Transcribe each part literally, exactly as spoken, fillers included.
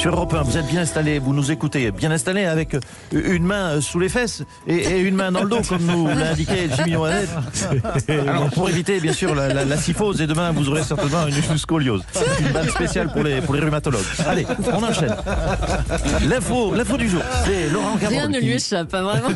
sur Europe un. Vous êtes bien installés, vous nous écoutez, bien installés avec une main sous les fesses et, et une main dans le dos, comme nous l'a indiqué Jimmy Mohamed. Alors, pour éviter, bien sûr, la, la, la syphose, et demain, vous aurez certainement une, une scoliose. Une vanne spéciale pour les, pour les rhumatologues. Allez, on enchaîne. L'info, l'info du jour, c'est Laurent Cabrol. Rien ne lui échappe, hein, vraiment.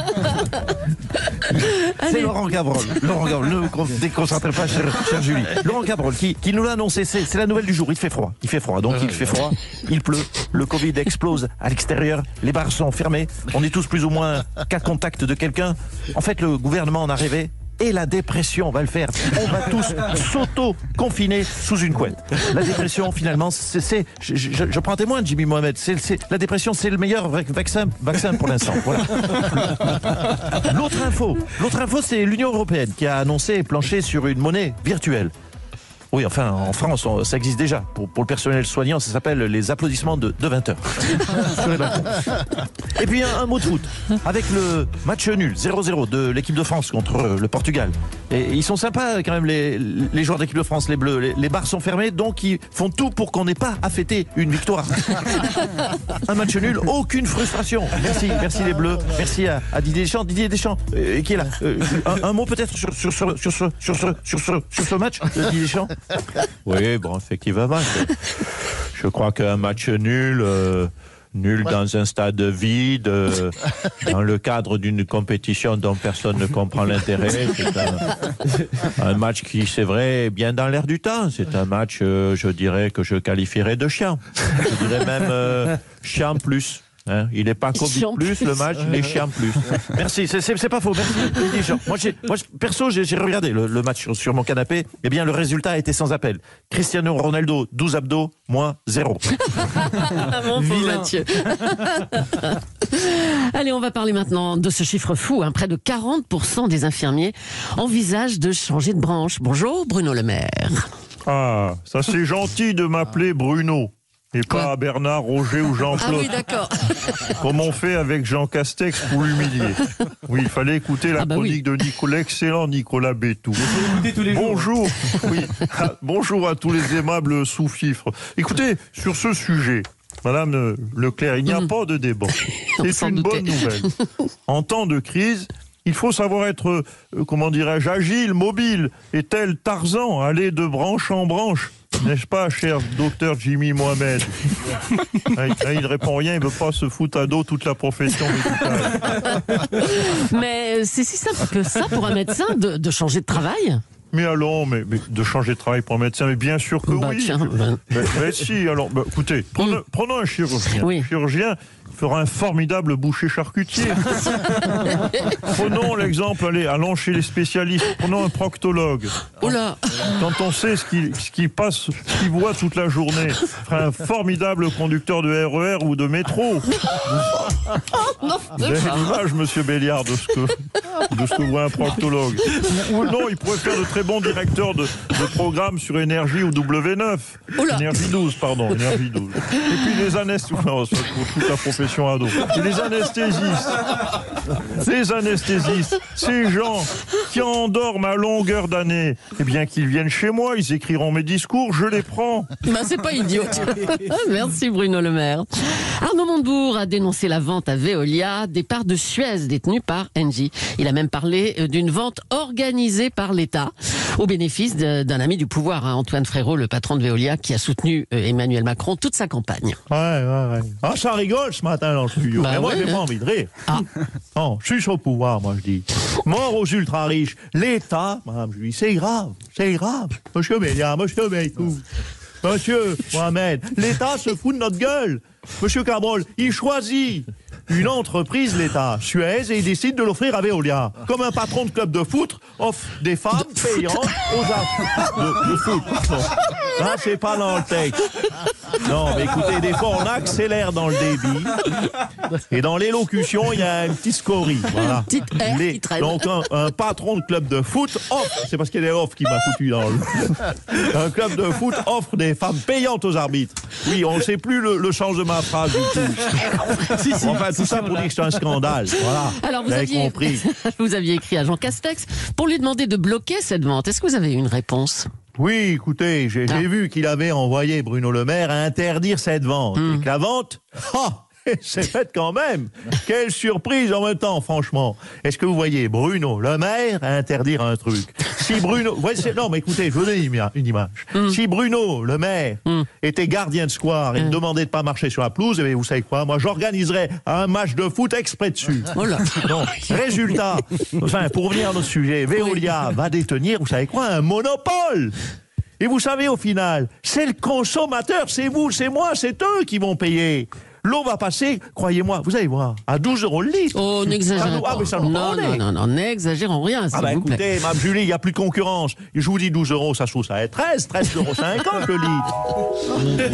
C'est Laurent Cabrol. Laurent Cabrol, ne vous déconcentrez pas, chère, chère Julie. Laurent Cabrol, qui, qui nous l'a annoncé, c'est, c'est la nouvelle du jour. Il fait froid. Il fait froid. Donc il fait froid, il pleut, le Covid explose à l'extérieur, les bars sont fermés, on est tous plus ou moins cas contact de quelqu'un. En fait, le gouvernement en a rêvé. Et la dépression va le faire. On va tous s'auto-confiner sous une couette. La dépression, finalement, c'est, c'est je, je, je prends témoin de Jimmy Mohamed. C'est, c'est, la dépression, c'est le meilleur vaccin, vaccin pour l'instant. Voilà. L'autre info, l'autre info, c'est l'Union européenne qui a annoncé plancher sur une monnaie virtuelle. Oui, enfin, en France, on, ça existe déjà. Pour, pour le personnel soignant, ça s'appelle les applaudissements de, de vingt heures. Sur les balcons. Et puis, un, un mot de foot. Avec le match nul, zéro zéro de l'équipe de France contre le Portugal. Et, et ils sont sympas, quand même, les, les joueurs d'équipe de France, les Bleus. Les, les bars sont fermés, donc ils font tout pour qu'on n'ait pas à fêter une victoire. Un match nul, aucune frustration. Merci, merci les Bleus. Merci à, à Didier Deschamps. Didier Deschamps, euh, qui est là. Euh, un, un mot peut-être sur, sur, sur, sur, sur, sur, sur, sur, sur, sur ce match de Didier Deschamps. Oui, bon, effectivement, je, je crois qu'un match nul, euh, nul dans un stade vide, euh, dans le cadre d'une compétition dont personne ne comprend l'intérêt, c'est un, un match qui, c'est vrai, est bien dans l'air du temps. C'est un match, euh, je dirais, que je qualifierais de chiant. Je dirais même euh, chiant plus. Hein, il n'est pas Covid plus, le match, il est chiant plus. Merci, c'est, c'est, c'est pas faux, merci. Moi, j'ai, moi perso, j'ai, j'ai regardé le, le match sur, sur mon canapé. Eh bien, le résultat était sans appel. Cristiano Ronaldo, douze abdos, moi, zéro. Mon pauvre Mathieu. Allez, on va parler maintenant de ce chiffre fou. Hein. Près de quarante pour cent des infirmiers envisagent de changer de branche. Bonjour, Bruno Le Maire. Ah, ça c'est gentil de m'appeler Bruno. Et Quoi pas Bernard, Roger ou Jean-Claude. Ah oui, d'accord. Comme on fait avec Jean Castex pour l'humilier. Oui, il fallait écouter la ah bah chronique oui. de Nicolas, l'excellent Nicolas Bétou. Tous les Bonjour, oui. Bonjour à tous les aimables sous-fifres. Écoutez, sur ce sujet, Madame Leclerc, il n'y a mmh. pas de débat. On C'est s'en une doutait. bonne nouvelle. En temps de crise, il faut savoir être, euh, comment dirais-je, agile, mobile, et tel Tarzan, aller de branche en branche. N'est-ce pas, cher docteur Jimmy Mohamed? Il ne répond rien, il ne veut pas se foutre à dos toute la profession médicale. Mais c'est si simple que ça pour un médecin de, de changer de travail. Mais allons, mais, mais de changer de travail pour un médecin, mais bien sûr que bah, oui. Tiens, ben... mais, mais si, alors, bah, écoutez, prenons, mm. prenons un chirurgien. Oui. Un chirurgien fera un formidable boucher charcutier. Prenons l'exemple, allez, allons chez les spécialistes. Prenons un proctologue. Oh là. Quand on sait ce qu'il ce qui passe, ce qu'il voit toute la journée, fera un formidable conducteur de R E R ou de métro. Non, Vous avez l'image, monsieur Béliard, de ce que, de ce que voit un proctologue. Ou non, il pourrait faire de très bons directeurs de, de programmes sur Énergie ou W neuf. Oula. Énergie douze, pardon, Énergie douze. Et puis les anesthésistes, non, c'est pour toute la profession ado. Et les anesthésistes, les anesthésistes, ces gens qui endorment à longueur d'année, eh bien qu'ils viennent chez moi, ils écriront mes discours, je les prends. Ben, c'est pas idiot. Merci Bruno Le Maire. Arnaud Montebourg a dénoncé la vente à Veolia des parts de Suez détenues par Engie. Il a même parlé d'une vente organisée par l'État au bénéfice de, d'un ami du pouvoir, hein, Antoine Frérot, le patron de Veolia, qui a soutenu euh, Emmanuel Macron toute sa campagne. Ouais, ouais, ouais. Ah, ça rigole ce matin dans le studio. Bah Mais moi, ouais, j'ai hein. pas envie de rire. Ah. Non, je suis au pouvoir, moi, je dis. Mort aux ultra riches. L'État, madame, je dis, c'est grave, c'est grave. Monsieur Béliard, monsieur Bétou, monsieur Mohamed, l'État se fout de notre gueule. Monsieur Cabrol, il choisit une entreprise, l'État, Suez, et il décide de l'offrir à Veolia. Comme un patron de club de foot offre des femmes payantes aux affaires de, de foot. Pardon. Là, c'est pas dans le texte. Non, mais écoutez, des fois, on accélère dans le débit. Et dans l'élocution, il y a un petit scorie. Voilà. Une petite R Les- qui traîne. donc, un, un patron de club de foot offre, c'est parce qu'il y a des offres qui m'a foutu dans le... Un club de foot offre des femmes payantes aux arbitres. Oui, on ne sait plus le, le sens de ma phrase du tout. Si, si, Enfin, tout si, ça si, pour on dire que c'est un scandale. Voilà. Alors vous avez aviez, compris. vous aviez écrit à Jean Castex pour lui demander de bloquer cette vente. Est-ce que vous avez eu une réponse? Oui, écoutez, j'ai Ah. j'ai vu qu'il avait envoyé Bruno Le Maire à interdire cette vente. Mm. Et que la vente, ah, c'est fait quand même. Quelle surprise en même temps, franchement. Est-ce que vous voyez Bruno Le Maire à interdire un truc? Si Bruno... Ouais, c'est- non, mais écoutez, je vous donne une ima- une image. Mm. Si Bruno Le Maire Mm. était gardien de square et me demandait de pas marcher sur la pelouse, eh bien, vous savez quoi? Moi, j'organiserais un match de foot exprès dessus. Oh là. Non. Résultat, enfin, pour revenir à notre sujet, Veolia va détenir, vous savez quoi, un monopole. Et vous savez, au final, c'est le consommateur, c'est vous, c'est moi, c'est eux qui vont payer. L'eau va passer, croyez-moi, vous allez voir, à douze euros le litre. Oh, n'exagérez Ça nous- pas. ah, mais ça nous non, parlait. non, non, non, n'exagérons rien, s'il Ah bah vous plaît. écoutez, Mme Julie, il n'y a plus de concurrence. Je vous dis douze euros, ça se trouve, ça va être treize, treize euros cinquante le litre.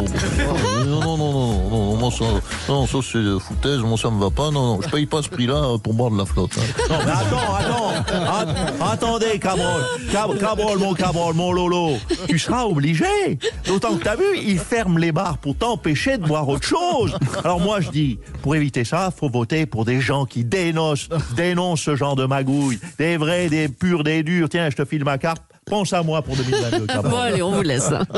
Non, non, non, non, non, non, moi, ça, non, ça c'est de foutaise, moi ça me va pas, non, non, je paye pas ce prix-là pour boire de la flotte. hein. Non, mais attends, attends, Att- attendez, Cabrol, Cab- Cabrol, mon Cabrol, mon Lolo, tu seras obligé. D'autant que t'as vu, ils ferment les bars pour t'empêcher de boire autre chose. Alors moi je dis, pour éviter ça, faut voter pour des gens qui dénoncent, dénoncent ce genre de magouille, des vrais, des purs, des durs. Tiens, je te file ma carte. Pense à moi pour deux mille vingt-deux, Cabrol. Bon, allez, on vous laisse. hein.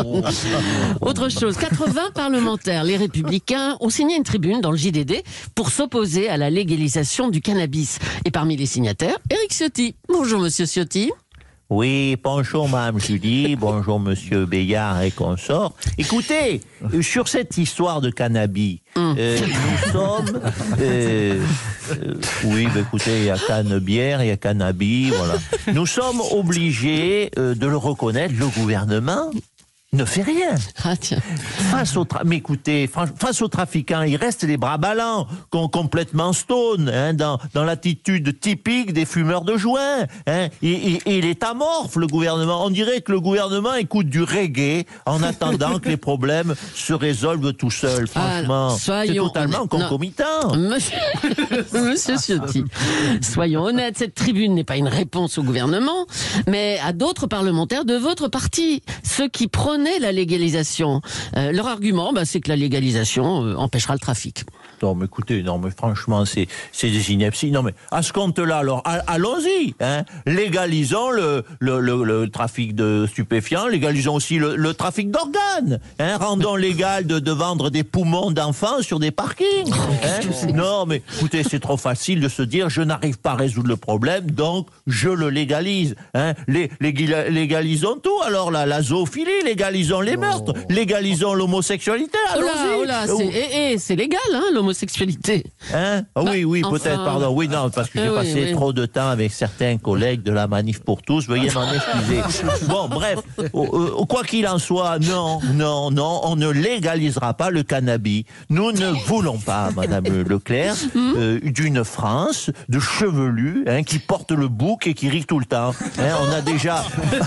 Autre chose, quatre-vingts parlementaires, les Républicains, ont signé une tribune dans le J D D pour s'opposer à la légalisation du cannabis. Et parmi les signataires, Éric Ciotti. Bonjour, monsieur Ciotti. Oui, bonjour Madame Julie, bonjour Monsieur Béillard et consorts. Écoutez, euh, sur cette histoire de cannabis, euh, nous sommes... euh, euh, oui, bah, écoutez, il y a canne-bière, il y a cannabis, voilà. Nous sommes obligés euh, de le reconnaître, le gouvernement ne fait rien. Ah tiens. Face aux, tra- mais écoutez, fran- face aux trafiquants, il reste les bras ballants, com- complètement stone, hein, dans, dans l'attitude typique des fumeurs de joint. Hein. Il, il- il est amorphe, le gouvernement. On dirait que le gouvernement écoute du reggae en attendant que les problèmes se résolvent tout seuls. Franchement, Alors, c'est soyons totalement honnêtes. Non. concomitant. Monsieur, Monsieur Ciotti, soyons honnêtes, cette tribune n'est pas une réponse au gouvernement, mais à d'autres parlementaires de votre parti, ceux qui prônaient la légalisation. Euh, leur argument, bah, c'est que la légalisation euh, empêchera le trafic. Non, mais écoutez, non, mais franchement, c'est, c'est des inepties. Non, mais à ce compte-là, alors, a- allons-y, hein. Légalisons le, le, le, le trafic de stupéfiants, légalisons aussi le, le trafic d'organes, hein. Rendons légal de, de vendre des poumons d'enfants sur des parkings. Hein. Non, mais écoutez, c'est trop facile de se dire, je n'arrive pas à résoudre le problème, donc je le légalise. Hein. Lé- légila- légalisons tout, alors la, la zoophilie, légalisons les meurtres, légalisons l'homosexualité, Oh là, allons-y. oh là, c'est, eh, eh, c'est légal, hein, l'homosexualité. Hein ah oui, oui, enfin, peut-être, pardon. Oui, non, parce que j'ai eh oui, passé oui. trop de temps avec certains collègues de la Manif pour tous. Veuillez m'en excuser. Bon, bref, oh, euh, quoi qu'il en soit, non, non, non, on ne légalisera pas le cannabis. Nous ne voulons pas, Madame Leclerc, euh, d'une France de chevelus hein, qui porte le bouc et qui rit tout le temps. Hein, on a déjà,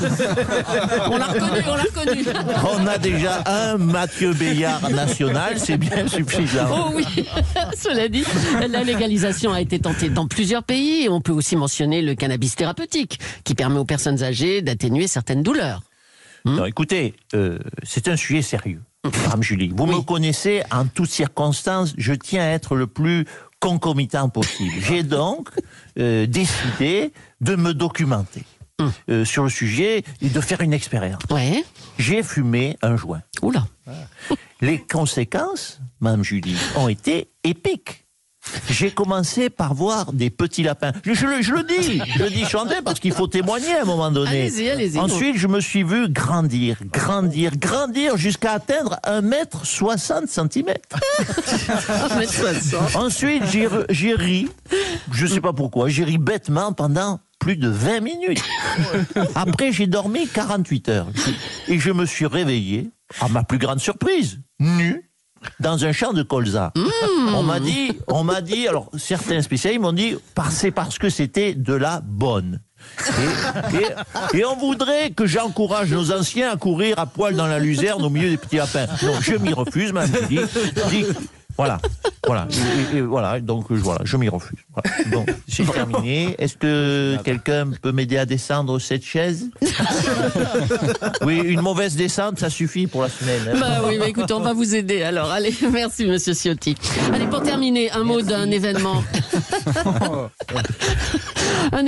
On l'a reconnu, on l'a reconnu. on a déjà un Mathieu Béillard national, c'est bien suffisant. Oh oui, cela dit, la légalisation a été tentée dans plusieurs pays. On peut aussi mentionner le cannabis thérapeutique, qui permet aux personnes âgées d'atténuer certaines douleurs. Non, écoutez, euh, c'est un sujet sérieux, Madame Julie. Vous Oui. me connaissez en toutes circonstances. Je tiens à être le plus concomitant possible. J'ai donc euh, décidé de me documenter euh, sur le sujet et de faire une expérience. Ouais. J'ai fumé un joint. Oula. Les conséquences, Madame Julie, ont été épiques. J'ai commencé par voir des petits lapins. Je, je le- je le dis, je le dis chanter parce qu'il faut témoigner à un moment donné. Allez-y, allez-y. Ensuite, je me suis vu grandir, grandir, grandir jusqu'à atteindre un mètre soixante centimètres. Ensuite, j'ai re- j'ai ri, je sais pas pourquoi, j'ai ri bêtement pendant plus de vingt minutes. Après, j'ai dormi quarante-huit heures. Et je me suis réveillé, à ma plus grande surprise, nu, dans un champ de colza. On m'a dit, on m'a dit, alors certains spécialistes m'ont dit, par- c'est parce que c'était de la bonne. Et, et- et on voudrait que j'encourage nos anciens à courir à poil dans la luzerne au milieu des petits lapins. Donc je m'y refuse, m'a dit. dit voilà, voilà, et, et- et voilà. Donc je- voilà, je m'y refuse. Voilà. Donc c'est terminé. Est-ce que quelqu'un peut m'aider à descendre cette chaise? Oui, une mauvaise descente, ça suffit pour la semaine. hein. Bah oui, bah écoutez, on va vous aider. Alors, allez, merci Monsieur Ciotti. Allez, pour terminer, un mot d'un événement. Un événement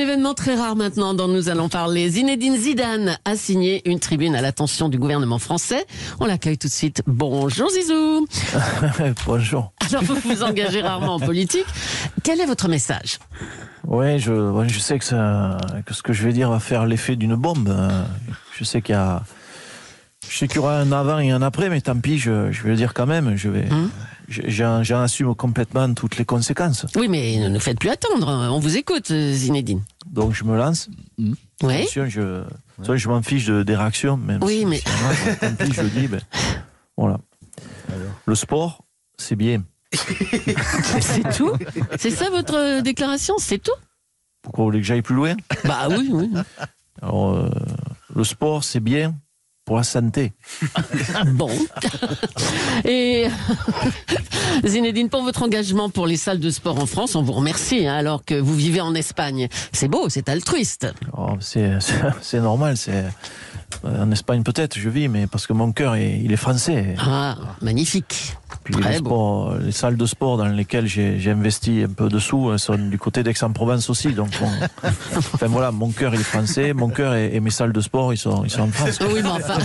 événement très rare maintenant dont nous allons parler. Zinedine Zidane a signé une tribune à l'attention du gouvernement français. On l'accueille tout de suite. Bonjour Zizou. Bonjour. Alors vous vous engagez rarement en politique. Quel est votre message ? Ouais, je, ouais, je sais que, ça, que ce que je vais dire va faire l'effet d'une bombe. Je sais qu'il y a, je sais qu'il y aura un avant et un après, mais tant pis, je, je vais le dire quand même. Je vais, mmh. j'en, j'en assume complètement toutes les conséquences. Oui, mais ne nous faites plus attendre. On vous écoute, Zinedine. Donc je me lance. Mmh. Oui. Attention, je, ouais. je m'en fiche de, des réactions, même. Oui, si, mais si moi, tant pis, je le dis. Ben, voilà. Alors. Le sport, c'est bien. C'est tout ? C'est ça votre déclaration ? C'est tout ? Pourquoi vous voulez que j'aille plus loin ? Bah oui, oui. Alors, euh, le sport, c'est bien pour la santé. Bon. Et Zinedine, pour votre engagement pour les salles de sport en France, on vous remercie, hein, alors que vous vivez en Espagne. C'est beau, c'est altruiste. Oh, c'est, c'est, c'est normal, c'est... En Espagne peut-être, je vis, mais parce que mon cœur, est, il est français. Ah, magnifique. Puis Très les, sports, les salles de sport dans lesquelles j'ai, j'ai investi un peu de sous sont du côté d'Aix-en-Provence aussi. Donc, on, enfin voilà, mon cœur il est français, mon cœur et, et mes salles de sport ils sont, ils sont en France. Oui, mais enfin,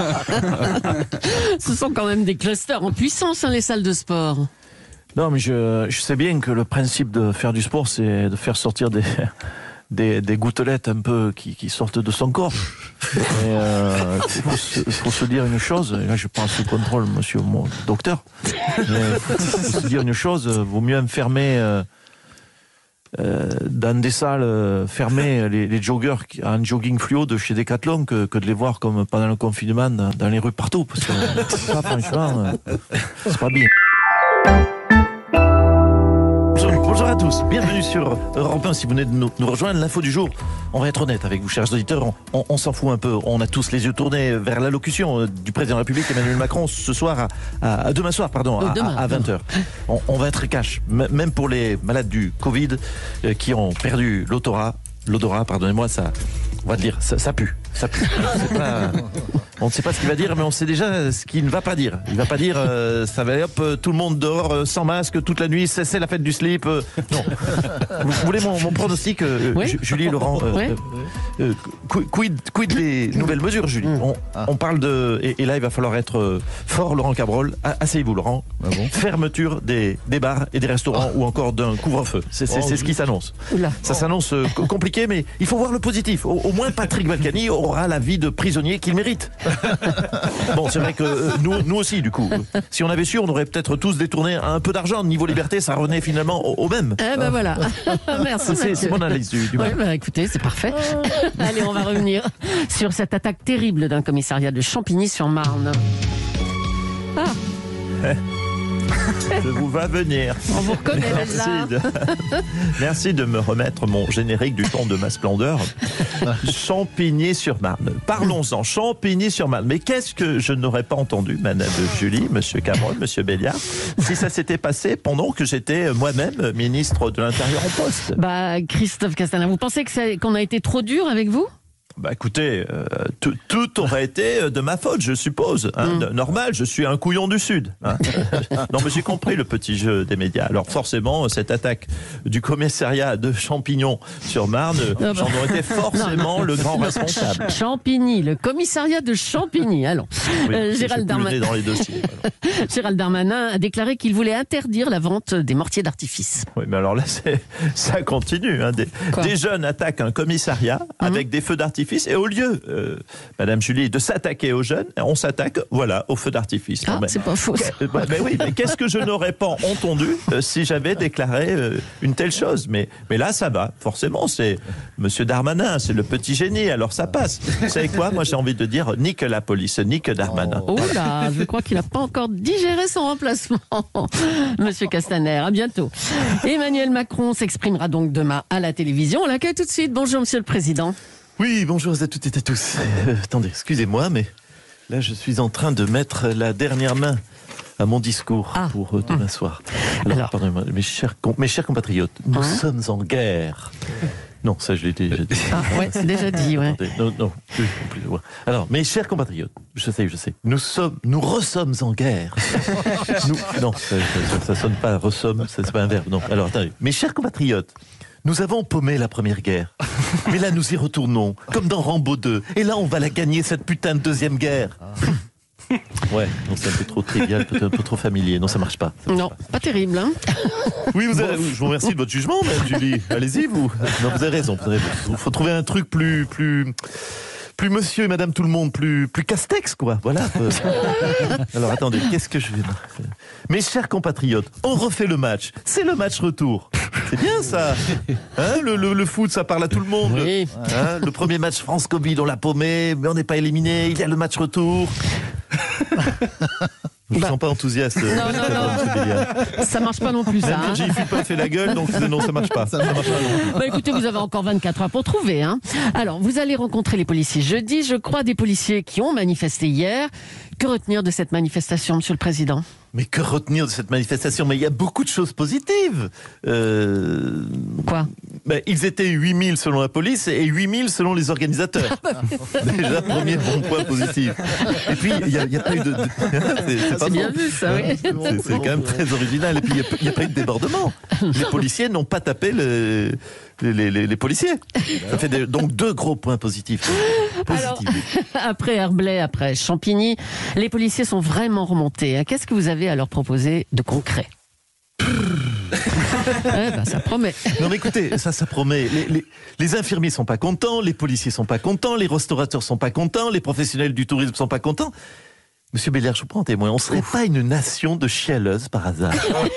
ce sont quand même des clusters en puissance, hein, les salles de sport. Non, mais je, je sais bien que le principe de faire du sport, c'est de faire sortir des... Des, des gouttelettes un peu qui, qui sortent de son corps. Il euh, faut, faut, faut se dire une chose, et là je prends sous contrôle monsieur mon docteur, il faut se dire une chose, vaut mieux enfermer euh, euh, dans des salles euh, fermées les, les joggers en jogging fluo de chez Decathlon que, que de les voir comme pendant le confinement dans, dans les rues partout, parce que ça franchement euh, c'est pas bien. Bonjour à tous, bienvenue sur Europe un. Si vous venez de nous, nous rejoindre, l'info du jour, on va être honnête avec vous, chers auditeurs, on, on, on s'en fout un peu. On a tous les yeux tournés vers l'allocution du président de la République, Emmanuel Macron, ce soir, à, à, à demain soir, pardon, oh, à, demain, à, à vingt heures. On, on va être cash, M- même pour les malades du Covid euh, qui ont perdu l'odorat, l'odorat, pardonnez-moi, ça, on va dire, ça, ça pue. Ça pue. Pas, on ne sait pas ce qu'il va dire, mais on sait déjà ce qu'il ne va pas dire. Il ne va pas dire euh, ça va hop, tout le monde dehors euh, sans masque toute la nuit, c'est, c'est la fête du slip. Euh, non. Vous, vous voulez mon, mon pronostic, euh, oui. Julie, Laurent euh, oui. euh, euh, quid, quid des nouvelles mesures, Julie on, ah. on parle de. Et, et là, il va falloir être euh, fort, Laurent Cabrol. Asseyez-vous, Laurent. Ah bon Fermeture des, des bars et des restaurants oh. ou encore d'un couvre-feu. C'est, c'est, oh, c'est ce qui s'annonce. Oula. Ça oh. s'annonce euh, compliqué, mais il faut voir le positif. Au, au moins, Patrick Balkany aura la vie de prisonnier qu'il mérite. Bon, c'est vrai que euh, nous, nous aussi, du coup, si on avait su, on aurait peut-être tous détourné un peu d'argent. Niveau liberté, ça revenait finalement au, au même. Eh ben voilà. Merci. C'est, c'est mon analyse du, du ouais, bah, écoutez, c'est parfait. Allez, on va revenir sur cette attaque terrible d'un commissariat de Champigny-sur-Marne. Ah. Je vous vois venir. On vous reconnaît. Merci de, merci de me remettre mon générique du temps de ma splendeur. Champigny-sur-Marne. Parlons-en. Champigny-sur-Marne. Mais qu'est-ce que je n'aurais pas entendu, madame Julie, monsieur Cameron, monsieur Béliard, si ça s'était passé pendant que j'étais moi-même ministre de l'Intérieur en poste? Bah, Christophe Castaner, vous pensez que c'est, qu'on a été trop dur avec vous? Bah écoutez, euh, tout, tout aurait été de ma faute, je suppose. Hein, mm. Normal, je suis un couillon du Sud. Hein. Non, mais j'ai compris le petit jeu des médias. Alors forcément, cette attaque du commissariat de Champignon-sur-Marne, ah bah. j'en aurais été forcément non, le grand responsable. Champigny, le commissariat de Champigny. Allons. Oui, euh, Gérald Darmanin. Dans les dossiers. Voilà. Gérald Darmanin a déclaré qu'il voulait interdire la vente des mortiers d'artifice. Oui, mais alors là, c'est, ça continue. Hein. Des, des jeunes attaquent un commissariat mm. avec des feux d'artifice. Et au lieu, euh, Madame Julie, de s'attaquer aux jeunes, on s'attaque, voilà, au feu d'artifice. Ah, mais, c'est pas faux. Euh, bah, mais oui, mais qu'est-ce que je n'aurais pas entendu euh, si j'avais déclaré euh, une telle chose? Mais, mais là, ça va. Forcément, c'est Monsieur Darmanin, c'est le petit génie. Alors ça passe. Vous savez quoi? Moi, j'ai envie de dire, nique la police, nique Darmanin. Oh là, je crois qu'il n'a pas encore digéré son remplacement, Monsieur Castaner. À bientôt. Emmanuel Macron s'exprimera donc demain à la télévision. On l'accueille tout de suite. Bonjour, Monsieur le Président. Oui, bonjour à toutes et à tous. Euh, attendez, excusez-moi, mais là, je suis en train de mettre la dernière main à mon discours ah. pour euh, demain soir. Alors, Alors. pardonnez-moi, mes chers, mes chers compatriotes, nous hein sommes en guerre. Non, ça, je l'ai déjà dit. Ah, ouais, c'est déjà dit, ouais. Attendez, non, non, plus, plus, ouais. Alors, mes chers compatriotes, je sais, je sais, nous sommes, nous resommes en guerre. nous, non, ça, ça, ça sonne pas ressomme, ça, c'est pas un verbe, non. Alors, attendez, mes chers compatriotes, Nous avons paumé la première guerre. Mais là, nous y retournons, comme dans Rambo deux. Et là, on va la gagner, cette putain de deuxième guerre. Ouais, non, c'est un peu trop trivial, peut-être un peu trop familier. Non, ça marche pas. Non, pas terrible, hein. Oui, vous avez, je vous remercie de votre jugement, Madame Julie. Allez-y, vous. Non, vous avez raison. Vous avez raison. Il faut trouver un truc plus, plus, plus Monsieur et Madame tout le monde, plus, plus Castex, quoi. Voilà. Alors, attendez, qu'est-ce que je vais faire ? Mes chers compatriotes, on refait le match. C'est le match retour. C'est bien ça. Hein, le, le, le foot, ça parle à tout le monde. Oui. Hein, le premier match France-Covid, on l'a paumé, mais on n'est pas éliminé. Il y a le match retour. Je ne Bah. sens pas enthousiaste. Non, non, non. Ça marche pas non plus, ça. Même Hein. Virginie Fulpin fait la gueule, donc non, ça marche pas. Ça marche pas. Bah écoutez, vous avez encore vingt-quatre heures pour trouver. Hein. Alors, vous allez rencontrer les policiers jeudi, je crois, des policiers qui ont manifesté hier. Que retenir de cette manifestation, Monsieur le Président ? Mais que retenir de cette manifestation ? Mais il y a beaucoup de choses positives. Euh... Quoi ? Ben, ils étaient huit mille selon la police et huit mille selon les organisateurs. Déjà, premier bon point positif. Et puis, il n'y a, a pas eu de... de... c'est, c'est, pas C'est bien bon. vu, ça, oui. C'est, c'est quand même très original. Et puis, il n'y a, a pas eu de débordement. Les policiers n'ont pas tapé le... Les, les, les, les policiers. Ça fait des, donc deux gros points positifs. Alors, après Herblay, après Champigny, les policiers sont vraiment remontés. Qu'est-ce que vous avez à leur proposer de concret ? Eh ben, ça promet. Non mais écoutez, ça, ça promet. Les, les, les infirmiers sont pas contents, les policiers sont pas contents, les restaurateurs sont pas contents, les professionnels du tourisme sont pas contents. Monsieur Béliard, je vous prends en témoin, on serait Ouf. pas une nation de chialeuses par hasard.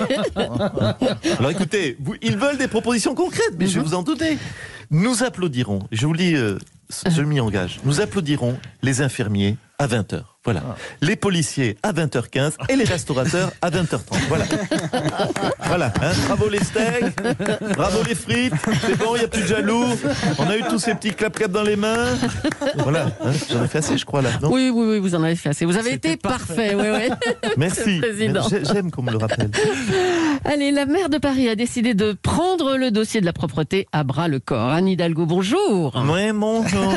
Alors écoutez, vous, ils veulent des propositions concrètes, mais mm-hmm. je vais vous en douter. Nous applaudirons, je vous le dis, euh, je m'y engage, nous applaudirons les infirmiers à vingt heures. Voilà. Ah. Les policiers à vingt heures quinze et les restaurateurs à vingt heures trente. Voilà. Voilà. Hein, bravo les steaks, bravo les frites. C'est bon, il n'y a plus de jaloux. On a eu tous ces petits clap-clap dans les mains. Voilà. Hein, j'en ai fait assez, je crois, là. Non oui, oui, oui, vous en avez fait assez. Vous avez C'était été parfait. parfait. Oui, oui. Merci. J'aime qu'on me le rappelle. Allez, la maire de Paris a décidé de prendre le dossier de la propreté à bras le corps. Anne Hidalgo, bonjour. Oui, bonjour.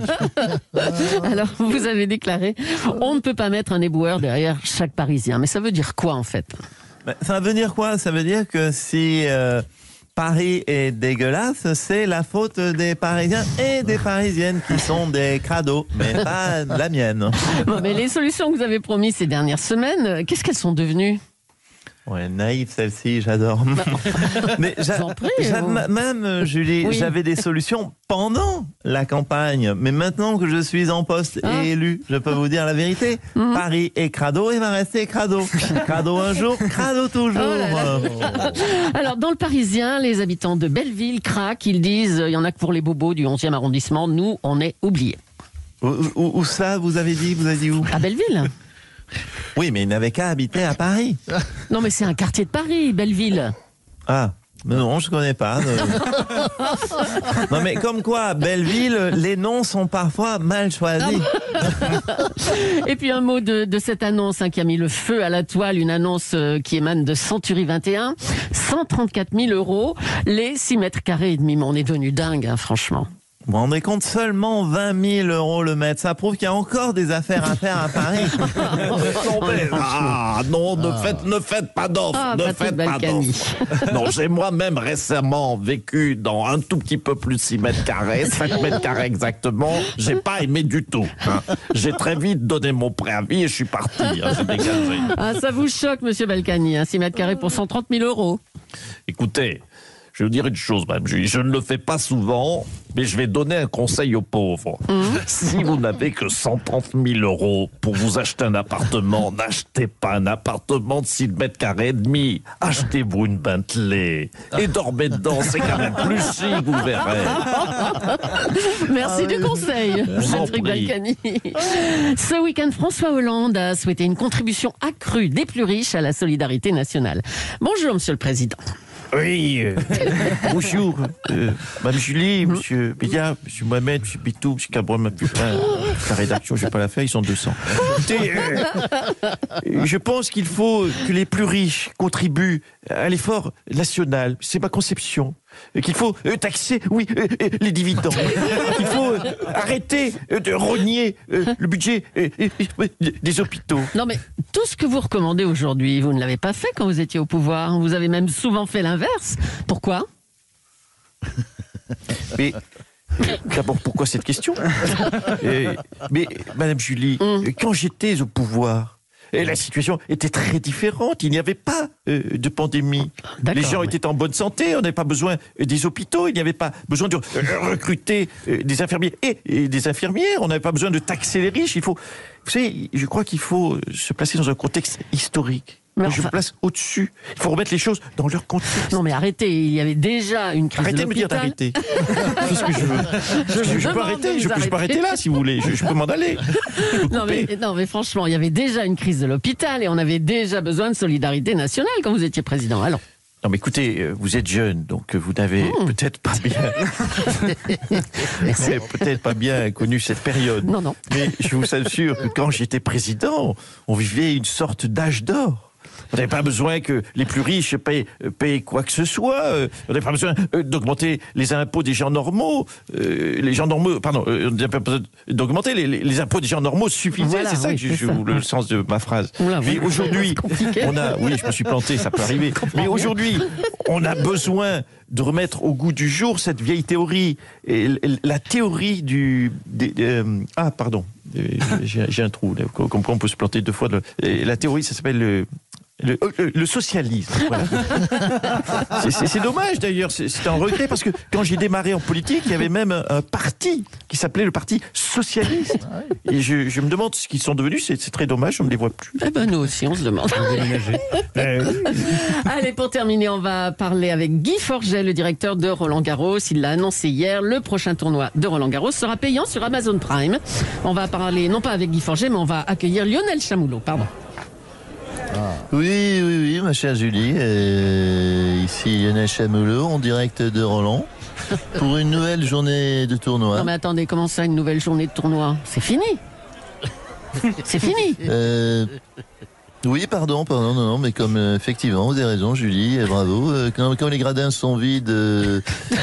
Alors, vous avez déclaré... On ne peut pas mettre un éboueur derrière chaque Parisien. Mais ça veut dire quoi, en fait ? Ça veut dire quoi ? Ça veut dire que si euh, Paris est dégueulasse, c'est la faute des Parisiens et des Parisiennes qui sont des crados, mais pas la mienne. Bon, mais les solutions que vous avez promises ces dernières semaines, qu'est-ce qu'elles sont devenues ? Ouais, naïve celle-ci, j'adore. Mais j'a, prie, j'a, même, Julie, oui. j'avais des solutions pendant la campagne. Mais maintenant que je suis en poste ah. et élu, je peux vous dire la vérité. Mm-hmm. Paris est crado et va rester crado. Crado un jour, crado toujours. Oh là là. Alors, dans le Parisien, les habitants de Belleville craquent. Ils disent, il y en a que pour les bobos du onzième arrondissement. Nous, on est oubliés. Où, où, où ça, vous avez dit Vous avez dit où ? À Belleville. Oui, mais il n'avait qu'à habiter à Paris. Non, mais c'est un quartier de Paris, Belleville. Ah, mais non, je ne connais pas. Non, mais comme quoi, Belleville, les noms sont parfois mal choisis. Et puis un mot de, de cette annonce hein, qui a mis le feu à la toile, une annonce euh, qui émane de Century vingt et un. cent trente-quatre mille euros, les six mètres carrés et demi. Mais on est devenu dingue, hein, franchement. Vous vous rendez compte, seulement vingt mille euros le mètre. Ça prouve qu'il y a encore des affaires à faire à Paris. Ah non, ne faites, ne faites pas d'offres. Ah, ne faites pas d'offres. Non, j'ai moi-même récemment vécu dans un tout petit peu plus de six mètres carrés, sept mètres carrés exactement. J'ai pas aimé du tout. Hein. J'ai très vite donné mon préavis et je suis parti. Hein, j'ai dégagé. Ah, ça vous choque, monsieur Balkany, hein, six mètres carrés pour cent trente mille euros. Écoutez, je vais vous dire une chose, madame Julie, je ne le fais pas souvent, mais je vais donner un conseil aux pauvres. Mmh. Si vous n'avez que cent trente mille euros pour vous acheter un appartement, n'achetez pas un appartement de six mètres carrés et demi. Achetez-vous une Bentley et dormez dedans, c'est quand même plus chic, vous verrez. Merci ah, du conseil, Patrick Balkany. Ce week-end, François Hollande a souhaité une contribution accrue des plus riches à la solidarité nationale. Bonjour, monsieur le Président. Oui, euh, bonjour, euh, Mme Julie, Monsieur Béliard, Monsieur Mohamed, Monsieur Bitou, Monsieur Cabron, ma putain, la rédaction, je vais pas la faire, ils sont deux cents. Écoutez, euh, je pense qu'il faut que les plus riches contribuent à l'effort national, c'est ma conception. Qu'il faut euh, taxer, oui, euh, euh, les dividendes. Qu'il faut euh, arrêter euh, de rogner euh, le budget euh, euh, des hôpitaux. Non mais tout ce que vous recommandez aujourd'hui, vous ne l'avez pas fait quand vous étiez au pouvoir. Vous avez même souvent fait l'inverse. Pourquoi ? Mais d'abord, pourquoi cette question? Et, mais Madame Julie, Mm. quand j'étais au pouvoir, et la situation était très différente. Il n'y avait pas euh, de pandémie. D'accord, Les gens oui. étaient en bonne santé. On n'avait pas besoin euh, des hôpitaux. Il n'y avait pas besoin de euh, recruter euh, des infirmiers et, et des infirmières. On n'avait pas besoin de taxer les riches. Il faut, vous savez, je crois qu'il faut se placer dans un contexte historique. Mais je enfin- me place au-dessus. Il faut remettre les choses dans leur contexte. Non mais arrêtez, il y avait déjà une crise Arrêtez de de me dire l'hôpital. d'arrêter. Qu'est-ce que je veux Je, je demande peux de arrêter. vous Je, peux- je peux arrêter. arrêter là si vous voulez. Je, je peux m'en aller. Je peux Non couper. mais, non mais franchement, il y avait déjà une crise de l'hôpital et on avait déjà besoin de solidarité nationale quand vous étiez président. Alors, Non mais écoutez, euh, vous êtes jeune, donc euh, vous n'avez Mmh. peut-être pas bien, vous avez peut-être pas bien connu cette période. non, non. Mais je vous assure que quand j'étais président, on vivait une sorte d'âge d'or. On n'avait pas besoin que les plus riches payent, euh, payent quoi que ce soit. Euh, On n'avait pas besoin euh, d'augmenter les impôts des gens normaux. Euh, les gens normaux, pardon, euh, on n'avait pas besoin d'augmenter les, les- les impôts des gens normaux suffisaient. Voilà, c'est ça oui, que je, c'est je- ça. le sens de ma phrase. Oula, Mais oui. aujourd'hui, C'est compliqué. on a, oui, je me suis planté, ça peut arriver. Mais aujourd'hui, on a besoin de remettre au goût du jour cette vieille théorie, et l- l- la théorie du, des- euh, ah pardon, Euh, j'ai j'ai un trou, là, comme comme quoi on peut se planter deux fois. de- et la théorie, ça s'appelle le Le, le- le socialisme. Voilà. C'est- c'est c'est dommage d'ailleurs, c'est c'est un regret parce que quand j'ai démarré en politique, il y avait même un, un parti qui s'appelait le Parti Socialiste. Et je, je me demande ce qu'ils sont devenus, c'est c'est très dommage, on ne les voit plus. Eh ben nous aussi, on se demande. Allez, pour terminer, on va parler avec Guy Forget, le directeur de Roland Garros. Il l'a annoncé hier, le prochain tournoi de Roland Garros sera payant sur Amazon Prime. On va parler, non pas avec Guy Forget, mais on va accueillir Lionel Chamoulot. Pardon. Oui, oui, oui, ma chère Julie. euh, ici Lionel Chamoulot, en direct de Roland, pour une nouvelle journée de tournoi. Non mais attendez, comment ça, une nouvelle journée de tournoi? C'est fini. C'est fini. Euh, oui, pardon, pardon, non, non, mais comme euh, effectivement, vous avez raison, Julie, et bravo. Euh, comme, comme les gradins sont vides, euh,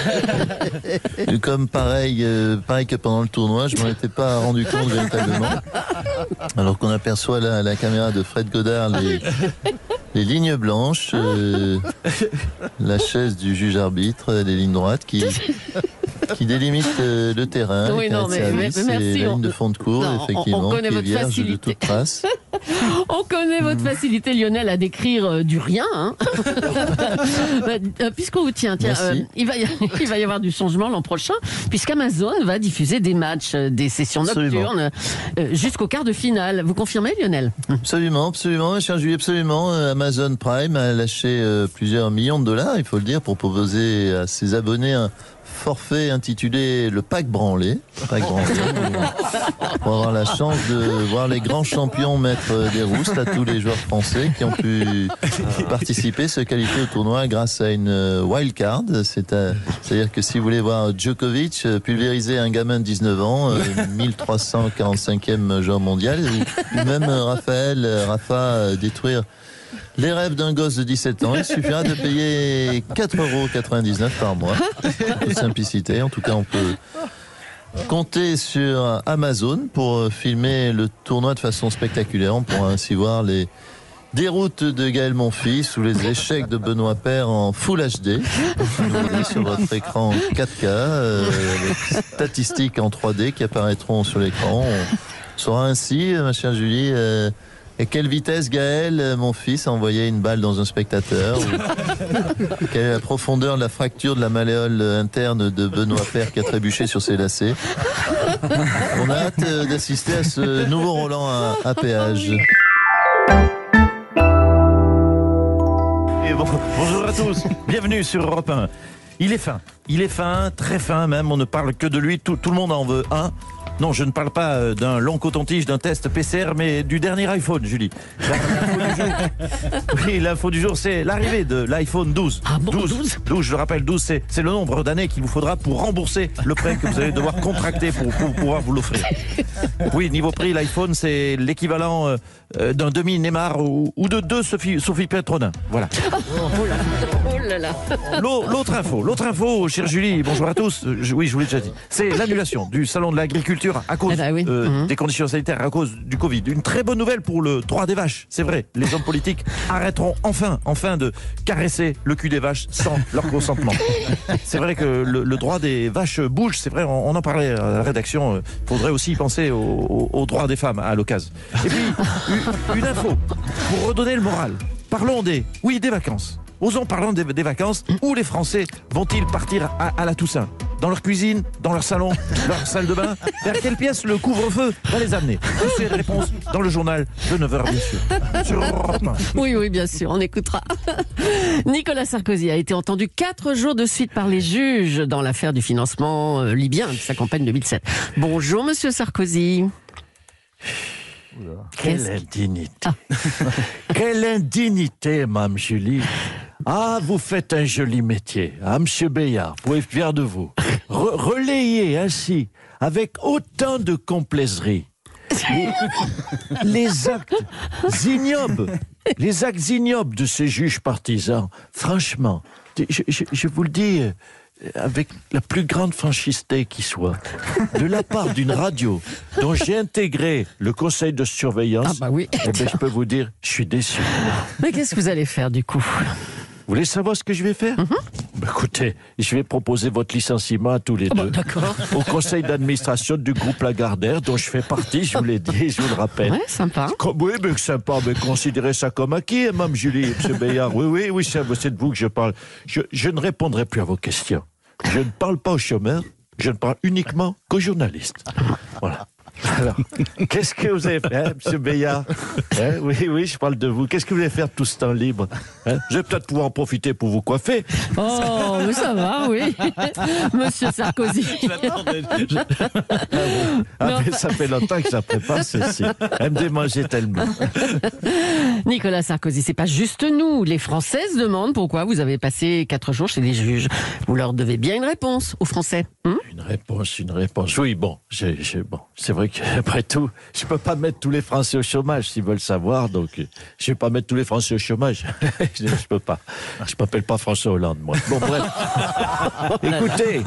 comme pareil, euh, pareil que pendant le tournoi, je m'en étais pas rendu compte véritablement. Alors qu'on aperçoit là, à la caméra de Fred Godard les, les lignes blanches, euh, la chaise du juge arbitre, les lignes droites qui qui délimitent euh, le terrain, Oui, les non, carrés de mais- service mais- mais merci, et la on- ligne de fond de cours, Non, on- on effectivement, connaît qui est votre vierge de facilité. toute trace. On connaît votre facilité, Lionel, à décrire euh, du rien. Hein. Bah, euh, Puisqu'on vous tient, tiens, Merci. euh, il, va y, il va y avoir du changement l'an prochain, puisqu'Amazon va diffuser des matchs, euh, des sessions Absolument. nocturnes euh, jusqu'au quart de finale. Vous confirmez, Lionel? Absolument, absolument, cher Julie, absolument. Euh, Amazon Prime a lâché euh, plusieurs millions de dollars, il faut le dire, pour proposer à ses abonnés un forfait intitulé le pack branlé. Pack branlé, pour avoir la chance de voir les grands champions mettre des roustes à tous les joueurs français qui ont pu participer, se qualifier au tournoi grâce à une euh, wild card. C'est à- C'est-à-dire que si vous voulez voir Djokovic euh, pulvériser un gamin de dix-neuf ans, euh, mille trois cent quarante-cinquième joueur mondial, ou, ou même euh, Raphaël, euh, Rafa euh, détruire les rêves d'un gosse de dix-sept ans, il suffira de payer quatre euros quatre-vingt-dix-neuf par mois. En toute simplicité. En tout cas, on peut compter sur Amazon pour filmer le tournoi de façon spectaculaire. On pourra ainsi voir les déroutes de Gaël Monfils ou les échecs de Benoît Paire en Full H D. Vous voyez sur votre écran quatre K, euh, les statistiques en trois D qui apparaîtront sur l'écran. On saura ainsi, ma chère Julie, euh, à quelle vitesse Gaël, euh, mon fils, a envoyé une balle dans un spectateur, ou quelle est la profondeur de la fracture de la malléole interne de Benoît Paire qui a trébuché sur ses lacets. On a hâte euh, d'assister à ce nouveau Roland à, à péage. Et bon- bonjour à tous, bienvenue sur Europe un. Il est fin, il est fin, très fin même, on ne parle que de lui, tout, tout le monde en veut un. Non, je ne parle pas euh, d'un long coton-tige, d'un test P C R, mais du dernier iPhone, Julie. L'info du jour, oui, l'info du jour, c'est l'arrivée de l'iPhone douze. Ah bon, douze, douze douze, je le rappelle, douze, c'est, c'est le nombre d'années qu'il vous faudra pour rembourser le prêt que vous allez devoir contracter pour, pour pouvoir vous l'offrir. Oui, niveau prix, l'iPhone, c'est l'équivalent euh, euh, d'un demi-Neymar ou, ou de deux Sophie, Sophie Petronin. Voilà. Oh là là, oh là là là. L'au- L'autre info, l'autre info, chère Julie, bonjour à tous. Euh, je- oui, je vous l'ai déjà dit. C'est l'annulation du salon de l'agriculture à cause Eh ben oui. euh, Mhm. des conditions sanitaires, à cause du Covid. Une très bonne nouvelle pour le droit des vaches. C'est vrai, les hommes politiques arrêteront enfin, enfin de caresser le cul des vaches sans leur consentement. C'est vrai que le, le droit des vaches bouge. C'est vrai, on, on en parlait à la rédaction. Il faudrait aussi penser au, au, au droit des femmes à l'occasion. Et puis, une, une info pour redonner le moral. Parlons des, oui, des vacances. Osons parlons des, des vacances. Où les Français vont-ils partir à, à la Toussaint? Dans leur cuisine, dans leur salon, leur salle de bain? Vers quelle pièce le couvre-feu va les amener? Toutes ces réponses dans le journal de neuf heures, bien sûr. Sur Europe un. Oui, oui, bien sûr, on écoutera. Nicolas Sarkozy a été entendu quatre jours de suite par les juges dans l'affaire du financement euh, libyen de sa campagne deux mille sept. Bonjour, monsieur Sarkozy. Quelle Qu'est-ce- indignité. Quelle indignité, Mme Julie. Ah, vous faites un joli métier. Ah, Monsieur Béard, vous pouvez être fier de vous. Re- relayer ainsi, avec autant de complaiserie, les, les actes ignobles, les actes ignobles de ces juges partisans. Franchement, je, je- je vous le dis euh, avec la plus grande franchise qui soit, de la part d'une radio dont j'ai intégré le conseil de surveillance, Ah bah oui. eh ben, je peux vous dire, je suis déçu. Mais qu'est-ce que vous allez faire du coup? Vous voulez savoir ce que je vais faire? Ben, écoutez, je vais proposer votre licenciement à tous les Bon, deux. d'accord. Au conseil d'administration du groupe Lagardère, dont je fais partie, je vous l'ai dit, je vous le rappelle. Ouais, sympa. Comme- oui, mais sympa, mais considérez ça comme acquis, hein, Mme Julie, M. Béard. Oui, oui, oui, c'est c'est de vous que je parle. Je, je ne répondrai plus à vos questions. Je ne parle pas aux chômeurs, je ne parle uniquement qu'aux journalistes. Voilà. Alors, qu'est-ce que vous avez fait, hein, M. Béard? Hein, oui, oui, je parle de vous. Qu'est-ce que vous allez faire de tout ce temps libre? Hein, je vais peut-être pouvoir en profiter pour vous coiffer. Oh, mais ça va, oui. Monsieur Sarkozy. Ah, mais ça fait longtemps que ça prépare ceci. Elle me démangeait tellement. Nicolas Sarkozy, c'est pas juste nous. Les Français se demandent pourquoi vous avez passé quatre jours chez les juges. Vous leur devez bien une réponse aux Français. Hum Une réponse, une réponse. Oui, bon, j'ai, j'ai- bon, c'est vrai qu'après tout, je peux pas mettre tous les Français au chômage s'ils veulent savoir, donc euh, je vais pas mettre tous les Français au chômage. je, je peux pas. Je m'appelle pas François Hollande, moi. Bon, bref. Écoutez,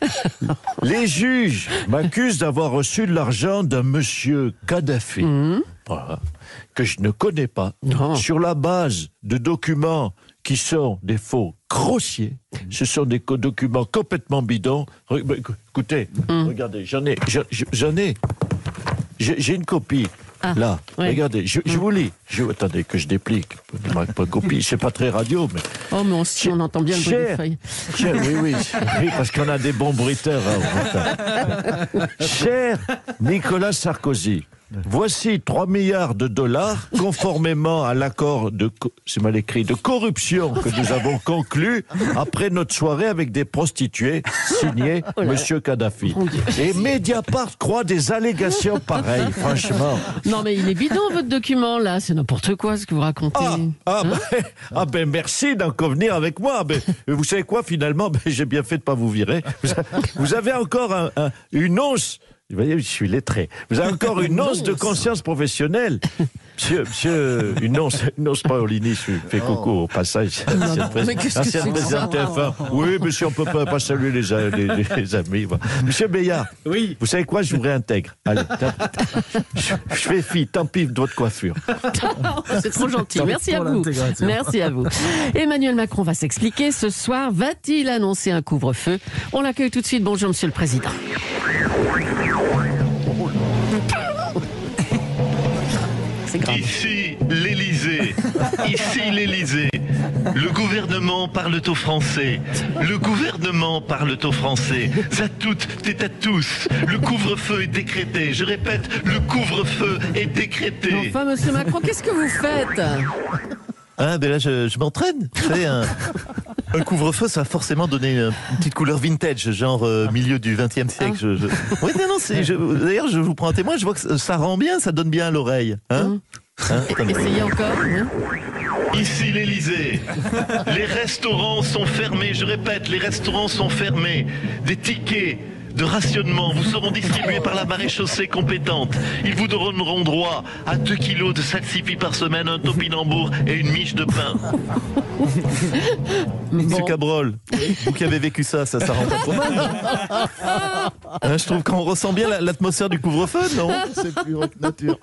les juges m'accusent d'avoir reçu de l'argent d'un monsieur Kadhafi, voilà, que je ne connais pas, Non. sur la base de documents qui sont des faux grossiers. Ce sont des co- documents complètement bidons. Re- bah, écou- écoutez, regardez, j'en ai, j'en- j'en ai, j'ai j'ai une copie. Ah, Là, ouais. regardez, je, je vous lis. Je, attendez que je déplique. Ma, ma copie, c'est pas très radio, mais Oh, mais on, si on entend bien le bruit des Cher. feuilles. Cher, oui, oui, oui, parce qu'on a des bons bruiteurs. hein, au Bretagne. Cher Nicolas Sarkozy, voici trois milliards de dollars conformément à l'accord de, co- c'est mal écrit, de corruption que nous avons conclu après notre soirée avec des prostituées signé Oh là. Monsieur Kadhafi. Mon Dieu. Et Mediapart croit des allégations pareilles, franchement. Non, mais il est bidon, votre document, là. C'est n'importe quoi, ce que vous racontez. Ah, ah, Hein ben, ah ben merci d'en convenir avec moi. Ben, vous savez quoi, finalement, ben, j'ai bien fait de pas vous virer. Vous, a- vous avez encore un- un- une once. Vous voyez, je suis lettré. Vous avez encore une once de conscience professionnelle. Monsieur, monsieur, une once, une once Paolini, je lui fais coucou au passage. Ancienne mais qu'est-ce que ancienne c'est que ça présidente T F un. Oui, monsieur, on peut pas, pas saluer les, a- les- les amis. Voilà. Monsieur Béard, Oui. vous savez quoi, je vous réintègre. Allez, je, je fais fi, tant pis de votre coiffure. C'est trop gentil. Merci à pour vous. l'intégration. Merci à vous. Emmanuel Macron va s'expliquer. Ce soir, va-t-il annoncer un couvre-feu? On l'accueille tout de suite. Bonjour, Monsieur le Président. C'est grave. Ici l'Élysée, ici l'Élysée. Le gouvernement parle aux Français. Le gouvernement parle aux Français. À toutes et à tous. Le couvre-feu est décrété. Je répète, le couvre-feu est décrété. Enfin, Monsieur Macron, qu'est-ce que vous faites? Hein, ben là, je, je m'entraîne. Vous savez, un, un couvre-feu, ça va forcément donner une, une petite couleur vintage, genre euh, milieu du vingtième siècle. Je, je... Oui, non, non, c'est, je, d'ailleurs, je vous prends un témoin, je vois que ça, ça rend bien, ça donne bien à l'oreille. Hein, hein attendez. Essayez encore. hein. Ici l'Élysée. Les restaurants sont fermés. Je répète, les restaurants sont fermés. Des tickets de rationnement vous seront distribués par la maréchaussée compétente. Ils vous donneront droit à deux kilos de salsifis par semaine, un topinambour et une miche de pain. Monsieur Bon. Cabrol, vous qui avez vécu ça, ça, ça rend pas trop mal. Hein, je trouve qu'on ressent bien la- l'atmosphère du couvre-feu, non? C'est plus haute nature.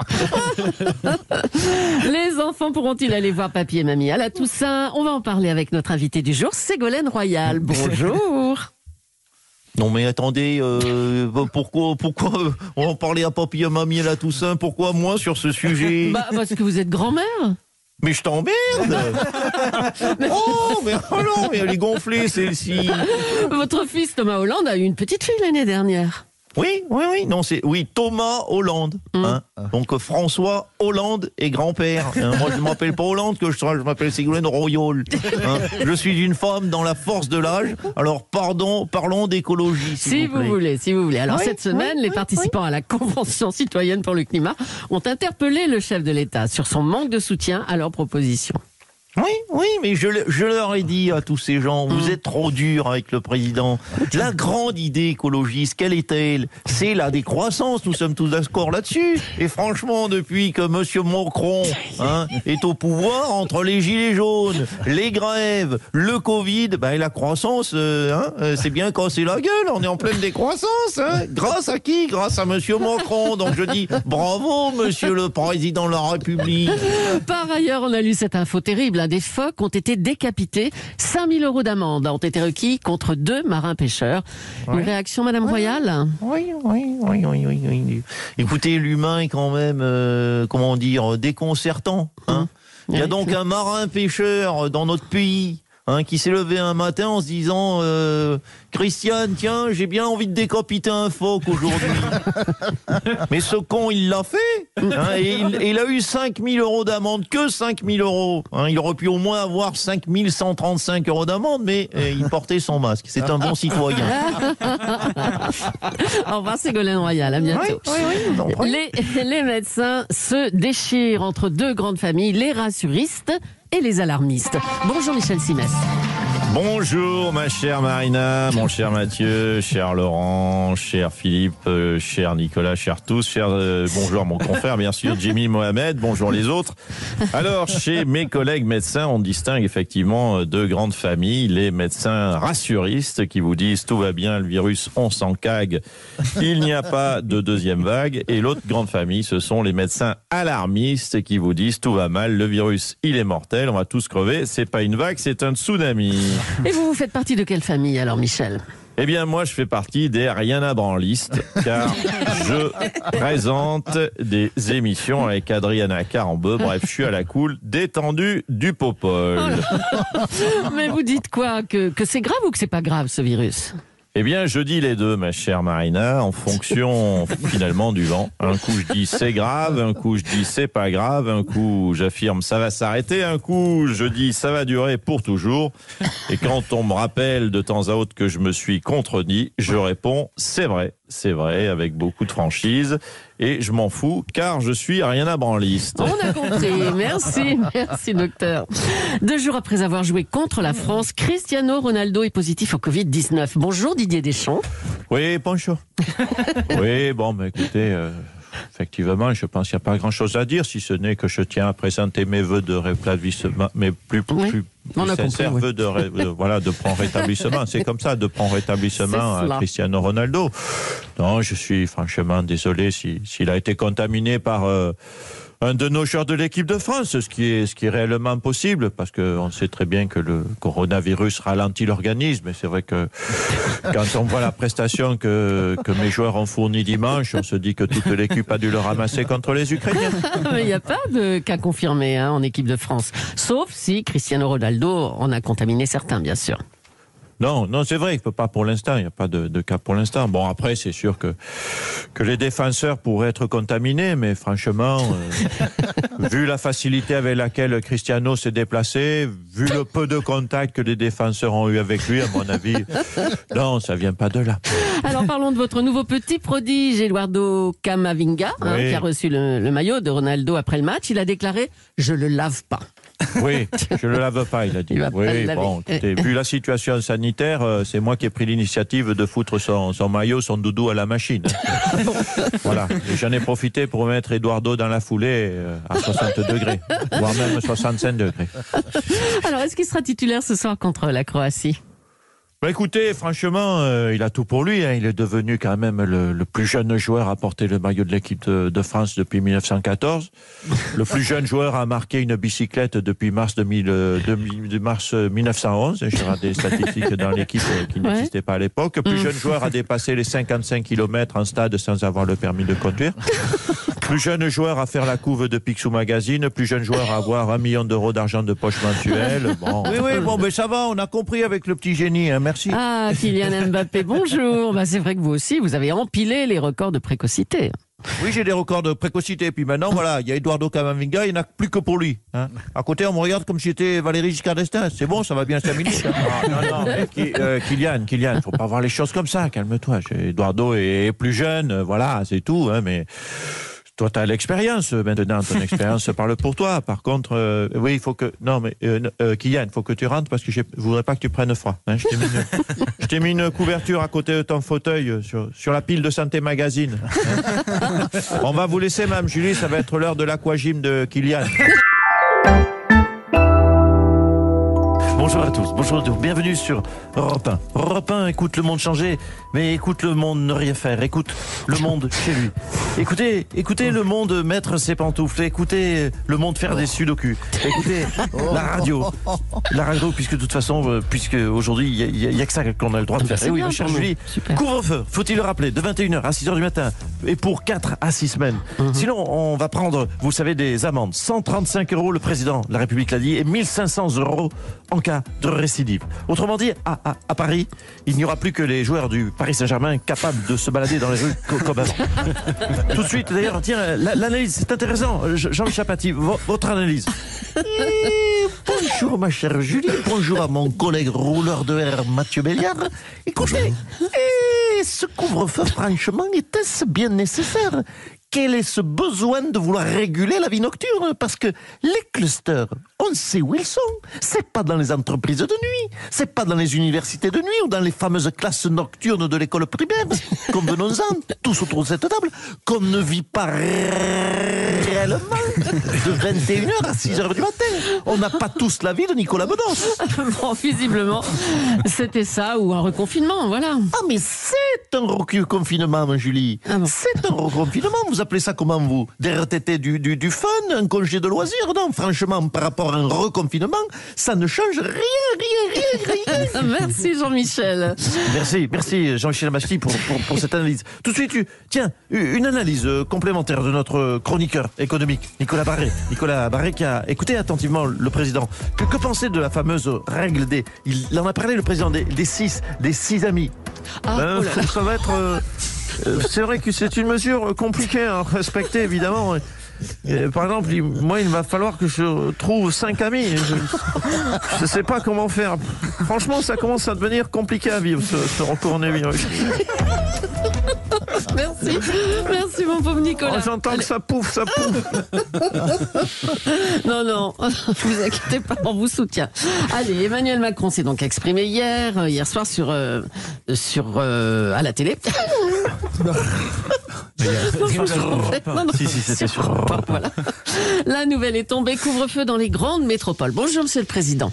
Les enfants pourront-ils aller voir papy et mamie à la Toussaint? On va en parler avec notre invité du jour, Ségolène Royal. Bonjour. Non mais attendez, euh, pourquoi, pourquoi euh, on en parlait à papy et à mamie à la Toussaint? Pourquoi moi sur ce sujet? Bah, parce que vous êtes grand-mère. Mais je t'emmerde. Oh, mais oh non, mais elle est gonflée celle-ci. Votre fils Thomas Hollande a eu une petite fille l'année dernière. Oui, oui, oui, non, c'est oui Thomas Hollande. Hein. Donc euh, François Hollande est grand-père. Hein, moi je ne m'appelle pas Hollande, que je, je m'appelle Ségolène Royal. Hein. Je suis une femme dans la force de l'âge. Alors pardon, parlons d'écologie. S'il Si vous vous plaît. voulez, si vous voulez. Alors Oui, cette semaine, oui, les oui, participants à la Convention citoyenne pour le climat ont interpellé le chef de l'État sur son manque de soutien à leurs propositions. Oui, oui, mais je, le- je leur ai dit à tous ces gens, vous êtes trop durs avec le président. La grande idée écologiste, quelle est-elle? C'est la décroissance, nous sommes tous d'accord là-dessus. Et franchement, depuis que Monsieur Macron hein, est au pouvoir, entre les gilets jaunes, les grèves, le Covid, ben, la croissance, euh, hein, euh, c'est bien cassé la gueule, on est en pleine décroissance. Hein. Grâce à qui? Grâce à Monsieur Macron. Donc je dis, bravo Monsieur le Président de la République. Par ailleurs, on a lu cette info terrible. Des phoques ont été décapités. cinq mille euros d'amende ont été requis contre deux marins pêcheurs. Une réaction, Madame Royal? Oui, oui, oui, oui, oui, oui. Écoutez, l'humain est quand même, euh, comment dire, déconcertant. Hein. Il y a Oui. donc un marin pêcheur dans notre pays hein, qui s'est levé un matin en se disant euh, Christiane, tiens, j'ai bien envie de décapiter un phoque aujourd'hui. Mais ce con, il l'a fait. Hein, et, il, et il a eu cinq mille euros d'amende, que cinq mille euros. Hein, il aurait pu au moins avoir cinq mille cent trente-cinq euros d'amende, mais euh, il portait son masque. C'est un bon citoyen. Au revoir Ségolène Royal, à bientôt. Les, les médecins se déchirent entre deux grandes familles, les rassuristes et les alarmistes. Bonjour Michel Simès. Bonjour ma chère Marina, mon cher Mathieu, cher Laurent, cher Philippe, euh, cher Nicolas, cher tous, cher euh, bonjour mon confrère bien sûr Jimmy Mohamed, bonjour les autres. Alors chez mes collègues médecins, on distingue effectivement euh, deux grandes familles, les médecins rassuristes qui vous disent tout va bien, le virus on s'en cague, il n'y a pas de deuxième vague, et l'autre grande famille ce sont les médecins alarmistes qui vous disent tout va mal, le virus il est mortel, on va tous crever, c'est pas une vague, c'est un tsunami. Et vous, vous faites partie de quelle famille alors, Michel? Eh bien, moi, je fais partie des rien à branlistes, car je présente des émissions avec Adriana Carambeu. Bref, je suis à la cool, détendu du popol. Mais vous dites quoi? Que, que c'est grave ou que c'est pas grave ce virus? Eh bien, je dis les deux, ma chère Marina, en fonction finalement du vent. Un coup, je dis c'est grave, un coup, je dis c'est pas grave, un coup, j'affirme ça va s'arrêter, un coup, je dis ça va durer pour toujours. Et quand on me rappelle de temps à autre que je me suis contredit, je réponds c'est vrai, c'est vrai, avec beaucoup de franchise. Et je m'en fous, car je suis rien à branliste. On a compris. Merci, merci docteur. Deux jours après avoir joué contre la France, Cristiano Ronaldo est positif au covid dix-neuf. Bonjour Didier Deschamps. Oui, bonjour. Oui, bon, mais écoutez, euh, effectivement, je pense qu'il n'y a pas grand-chose à dire, si ce n'est que je tiens à présenter mes vœux de rétablissement, mes plus, Oui, plus, on plus a sincères compris, oui. vœux de, ré- de- voilà, de prompt rétablissement. C'est comme ça, de prompt rétablissement C'est cela. à Cristiano Ronaldo. Non, je suis franchement désolé si- s'il a été contaminé par... euh, un de nos joueurs de l'équipe de France, ce qui est, ce qui est réellement possible, parce qu'on sait très bien que le coronavirus ralentit l'organisme, et c'est vrai que quand on voit la prestation que, que mes joueurs ont fournie dimanche, on se dit que toute l'équipe a dû le ramasser contre les Ukrainiens. Il n'y a pas de cas confirmé hein, en équipe de France. Sauf si Cristiano Ronaldo en a contaminé certains, bien sûr. Non, non, c'est vrai, il peut pas pour l'instant, il n'y a pas de, de cas pour l'instant. Bon, après, c'est sûr que, que les défenseurs pourraient être contaminés, mais franchement, euh, vu la facilité avec laquelle Cristiano s'est déplacé, vu le peu de contact que les défenseurs ont eu avec lui, à mon avis, non, ça vient pas de là. Alors parlons de votre nouveau petit prodige, Eduardo Camavinga, hein, Oui. qui a reçu le, le maillot de Ronaldo après le match. Il a déclaré « Je le lave pas ». Oui, je ne le lave pas, il a dit. Il va pas Oui, le laver. bon, écoutez, vu la situation sanitaire, euh, c'est moi qui ai pris l'initiative de foutre son, son maillot, son doudou à la machine. Voilà, et j'en ai profité pour mettre Eduardo dans la foulée euh, à soixante degrés, voire même soixante-cinq degrés. Alors, est-ce qu'il sera titulaire ce soir contre la Croatie? Bah écoutez, franchement, euh, il a tout pour lui. Hein. Il est devenu quand même le, le plus jeune joueur à porter le maillot de l'équipe de, de France depuis mille neuf cent quatorze. Le plus jeune joueur à marquer une bicyclette depuis mars, deux mille, euh, de mars mille neuf cent onze. Je regarde des statistiques dans l'équipe euh, qui Ouais. n'existait pas à l'époque. Le plus jeune joueur à dépasser les cinquante-cinq kilomètres en stade sans avoir le permis de conduire. Plus jeune joueur à faire la couve de Picsou Magazine. Plus jeune joueur à avoir un million d'euros d'argent de poche mensuel. Bon. Oui, oui, bon, mais ça va, on a compris avec le petit génie. Hein. Merci. Ah, Kylian Mbappé, bonjour. Bah, c'est vrai que vous aussi, vous avez empilé les records de précocité. Oui, j'ai des records de précocité. Puis maintenant, voilà, il y a Eduardo Camavinga, il n'y en a plus que pour lui. Hein. À côté, on me regarde comme si j'étais Valéry Giscard d'Estaing. C'est bon, ça va bien se terminer. Ah, non, non, mais Ki- euh, Kylian, Kylian, faut pas voir les choses comme ça. Calme-toi. Eduardo est plus jeune, euh, voilà, c'est tout. Hein, mais toi, tu as l'expérience maintenant. Ton expérience parle pour toi. Par contre, euh, oui, il faut que. Non, mais euh, euh, Kylian, il faut que tu rentres parce que je ne voudrais pas que tu prennes froid. Hein. Je t'ai mis, une- je t'ai mis une couverture à côté de ton fauteuil euh, sur, sur la pile de Santé Magazine. Hein. On va vous laisser, Mme Julie, ça va être l'heure de l'aquagym de Kylian. Bonjour à tous, bonjour à tous, bienvenue sur Europe un. Europe un, écoute le monde changer, mais écoute le monde ne rien faire, écoute le monde chez lui. Écoutez, écoutez le monde mettre ses pantoufles, écoutez le monde faire des sudoku, écoutez la radio, la radio, puisque de toute façon, euh, puisque aujourd'hui, il n'y a, a que ça qu'on a le droit de faire. C'est Eh oui, bien ma chère pour nous. Julie, Super. couvre-feu, faut-il le rappeler, de vingt et une heures à six heures du matin, et pour quatre à six semaines. Sinon, on va prendre, vous savez, des amendes. cent trente-cinq euros, le président de la République l'a dit, et mille cinq cents euros en cas de récidive. Autrement dit, à, à, à Paris, il n'y aura plus que les joueurs du Paris Saint-Germain capables de se balader dans les rues co- comme avant. Tout de suite, d'ailleurs, tiens, la- l'analyse, c'est intéressant. Jean-Michel Apathy, vo- votre analyse. Et bonjour ma chère Julie, bonjour à mon collègue rouleur de R Mathieu Béliard. Écoutez, et ce couvre-feu, franchement, était-ce bien nécessaire? Quel est ce besoin de vouloir réguler la vie nocturne? Parce que les clusters, on sait où ils sont. C'est pas dans les entreprises de nuit, c'est pas dans les universités de nuit ou dans les fameuses classes nocturnes de l'école primaire. Convenons-en, tous autour de cette table, qu'on ne vit pas réellement de vingt et une heures à six heures du matin. On n'a pas tous la vie de Nicolas Bedos. Bon, visiblement, c'était ça ou un reconfinement, voilà. Ah, mais c'est un reconfinement, ma Julie. Ah bon. C'est un reconfinement. Vous appelez ça comment, vous? Des R T T du, du, du fun, un congé de loisirs? Non, franchement, par rapport à un reconfinement, ça ne change rien, rien, rien, rien. Merci Jean-Michel. Merci, merci Jean-Michel Bachety pour, pour, pour cette analyse. Tout de suite, tu- tiens, une analyse euh, complémentaire de notre chroniqueur économique, Nicolas Barré. Nicolas Barré qui a écouté attentivement le président. Que, que pensez de la fameuse règle des... Il en a parlé, le président, des, des six, des six amis. Ah, Ben, oh là là. ça va être... euh, euh, c'est vrai que c'est une mesure compliquée à respecter, évidemment. Euh, par exemple, il- moi, il va falloir que je trouve cinq amis. Je ne sais pas comment faire. Franchement, ça commence à devenir compliqué à vivre, ce, ce retourné-vie. Merci, merci mon pauvre Nicolas. Oh, j'entends que ça pouffe, ça pouffe. Non, non, vous inquiétez pas, on vous soutient. Allez, Emmanuel Macron s'est donc exprimé hier, euh, hier soir sur, euh, sur euh, à la télé. Non, non, Si, si, c'était sur Europe un. Voilà. La nouvelle est tombée, couvre-feu dans les grandes métropoles. Bonjour, Monsieur le Président.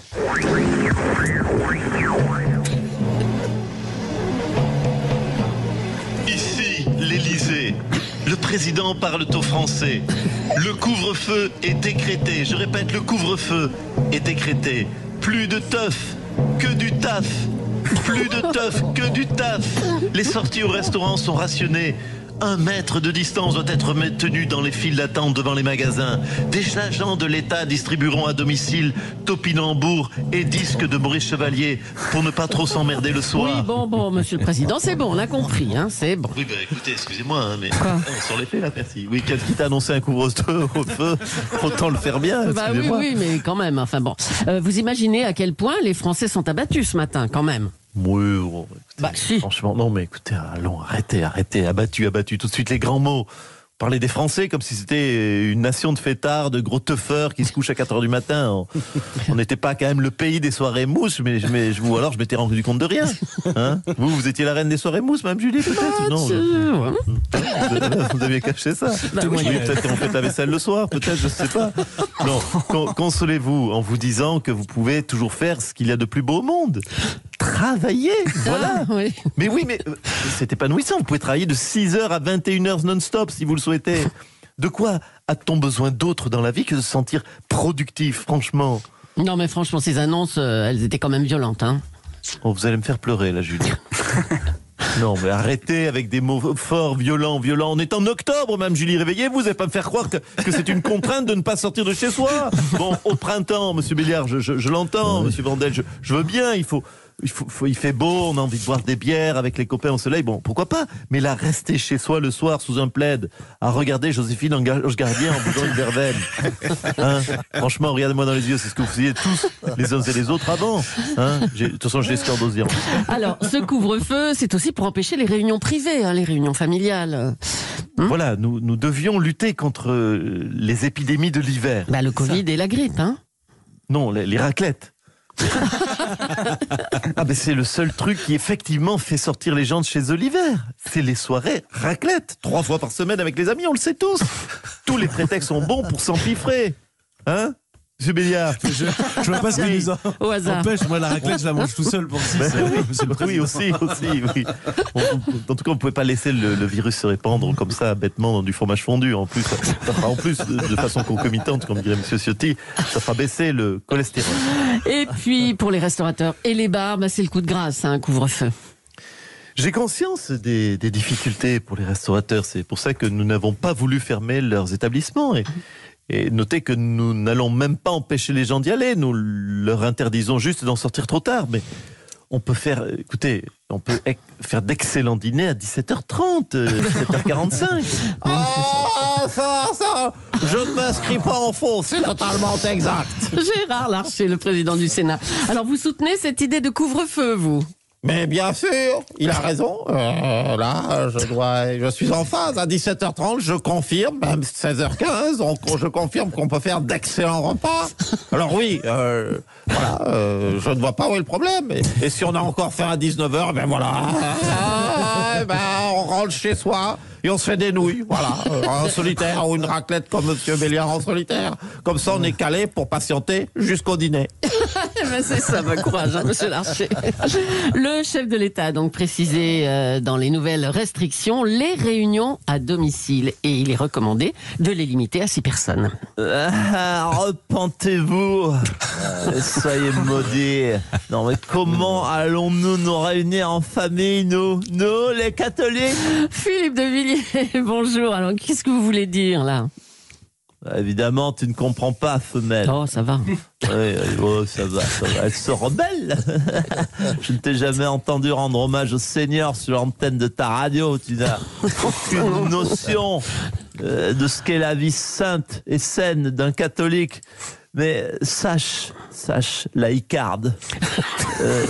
Ici, l'Élysée. Le président parle au Français. Le couvre-feu est décrété. Je répète, le couvre-feu est décrété. Plus de teuf, que du taf. Plus de teuf, que du taf. Les sorties au restaurant sont rationnées. Un mètre de distance doit être maintenu dans les files d'attente devant les magasins. Des agents de l'État distribueront à domicile topinambour et disques de Maurice Chevalier pour ne pas trop s'emmerder le soir. Oui, bon, bon, Monsieur le Président, c'est bon, on a compris, hein, c'est bon. Oui, bah écoutez, excusez-moi, hein, mais on sur les faits là, merci. Oui, qu'est-ce qui t'a annoncé un couvre-feu au feu? Autant le faire bien, Bah oui, excusez-moi. oui, mais quand même, enfin bon. Euh, vous imaginez à quel point les Français sont abattus ce matin, quand même. Oui, bon, écoutez, Bah, si. franchement, non, mais écoutez, allons, arrêtez, arrêtez, abattu, abattu, tout de suite les grands mots. parler des Français comme si c'était une nation de fêtards, de gros teufeurs qui se couchent à quatre heures du matin. On n'était pas quand même le pays des soirées mousses, mais, mais ou alors je m'étais rendu compte de rien. Hein, vous, vous étiez la reine des soirées mousses, Mme Julie, peut-être? Non, je... vous aviez caché ça. Bah, oui, peut-être qu'on fait la vaisselle le soir, peut-être, je ne sais pas. Non, con- consolez-vous en vous disant que vous pouvez toujours faire ce qu'il y a de plus beau au monde. Travailler, voilà. Ah, oui. Mais oui, mais euh, c'est épanouissant. Vous pouvez travailler de six heures à vingt et une heures non-stop si vous le souhaitez. De quoi a-t-on besoin d'autre dans la vie que de se sentir productif, franchement? Non, mais franchement, ces annonces, euh, elles étaient quand même violentes. Hein. Oh, vous allez me faire pleurer, là, Julie. Non, mais arrêtez avec des mots forts, violents, violents. On est en octobre, Mme Julie. Réveillez-vous, vous n'allez pas me faire croire que, que c'est une contrainte de ne pas sortir de chez soi. Bon, au printemps, Monsieur Béliard, je, je, je l'entends, Monsieur Vandel, je, je veux bien, il faut... Il, faut, faut, il fait beau, on a envie de boire des bières avec les copains au soleil, bon, pourquoi pas? Mais là, rester chez soi le soir sous un plaid, à regarder Joséphine Ange Gardien en buvant une verveine. Hein, franchement, regardez-moi dans les yeux, c'est ce que vous faisiez tous, les uns et les autres avant. Hein, de toute façon, j'ai scordosien. Alors, ce couvre-feu, c'est aussi pour empêcher les réunions privées, hein, les réunions familiales. Hum voilà, nous, nous devions lutter contre les épidémies de l'hiver. Bah, le Covid Ça. Et la grippe, hein? Non, les, les raclettes. Ah ben c'est le seul truc qui effectivement fait sortir les gens de chez eux l'hiver. C'est les soirées raclette, trois fois par semaine avec les amis, on le sait tous. Tous les prétextes sont bons pour s'empiffrer. Hein, Monsieur Béliard? Je, je vois pas ce qu'ils disent. Au hasard. Empêche, moi la raclette je la mange tout seul pour six. Ben, C'est le oui, aussi, aussi, oui. On, on, en tout cas, on ne pouvait pas laisser le, le virus se répandre comme ça, bêtement, dans du fromage fondu. En plus, ça, ça fera en plus, de, de façon concomitante, comme dirait M. Ciotti, ça fera baisser le cholestérol. Et puis, pour les restaurateurs et les bars, bah, c'est le coup de grâce, un hein, couvre-feu. J'ai conscience des, des difficultés pour les restaurateurs. C'est pour ça que nous n'avons pas voulu fermer leurs établissements. Et, et notez que nous n'allons même pas empêcher les gens d'y aller. Nous leur interdisons juste d'en sortir trop tard. Mais on peut faire, écoutez, on peut faire d'excellents dîners à dix-sept heures trente, dix-sept heures quarante-cinq. Oh, ça, ça, je ne m'inscris pas en faux, c'est totalement exact. Gérard Larcher, le président du Sénat. Alors, vous soutenez cette idée de couvre-feu, vous? Mais bien sûr, il a raison. Euh, là, je dois, je suis en phase. À dix-sept heures trente, je confirme, même seize heures quinze, on, je confirme qu'on peut faire d'excellents repas. Alors oui, euh, voilà, euh, je ne vois pas où est le problème. Et, et si on a encore fait à dix-neuf heures, ben voilà, ah, ben on rentre chez soi et on se fait des nouilles, voilà, en solitaire ou une raclette comme Monsieur Béliard en solitaire. Comme ça, on est calé pour patienter jusqu'au dîner. Ben c'est ça, bon courage, hein, Monsieur Larcher. Le chef de l'État a donc précisé euh, dans les nouvelles restrictions les réunions à domicile et il est recommandé de les limiter à six personnes. Ah, repentez-vous, euh, soyez maudits. Non mais comment allons-nous nous réunir en famille, nous, nous les catholiques? Philippe de Villiers, bonjour. Alors qu'est-ce que vous voulez dire là? Évidemment, tu ne comprends pas, femelle. Oh, ça va. Oui, oh, ça va, ça va. Elle se rebelle. Je ne t'ai jamais entendu rendre hommage au Seigneur sur l'antenne de ta radio. Tu n'as aucune notion euh, de ce qu'est la vie sainte et saine d'un catholique. Mais sache, sache, laïcarde. Euh,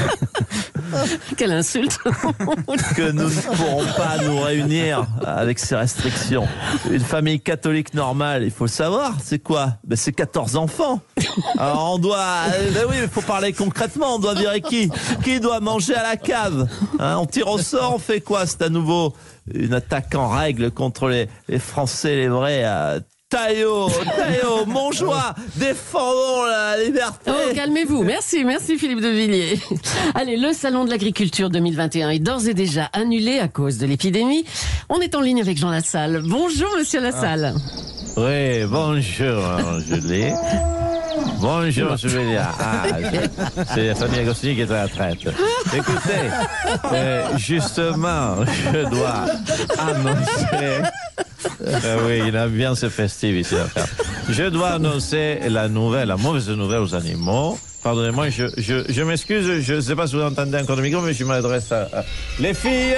Quelle insulte. que nous ne pourrons pas nous réunir avec ces restrictions. Une famille catholique normale, il faut le savoir, c'est quoi? Ben, c'est quatorze enfants. Alors on doit... Ben oui, il faut parler concrètement, on doit virer qui? Qui doit manger à la cave, hein? On tire au sort, on fait quoi? C'est à nouveau une attaque en règle contre les, les Français, les vrais... Euh, Taillot, Taillot, Montjoie, défendons la liberté. Oh, calmez-vous. Merci, merci Philippe de Villiers. Allez, le salon de l'agriculture deux mille vingt et un est d'ores et déjà annulé à cause de l'épidémie. On est en ligne avec Jean Lassalle. Bonjour, monsieur Lassalle. Ah. Oui, bonjour, Julie. Bonjour, je vais dire. Ah, c'est la famille Agostini qui est à la retraite. Écoutez, euh, justement, je dois annoncer... Euh, oui, il a bien ce festif ici à faire. Je dois annoncer la nouvelle, la mauvaise nouvelle aux animaux. Pardonnez-moi, je, je, je m'excuse, je ne sais pas si vous entendez encore le micro, mais je m'adresse à, à... Les filles,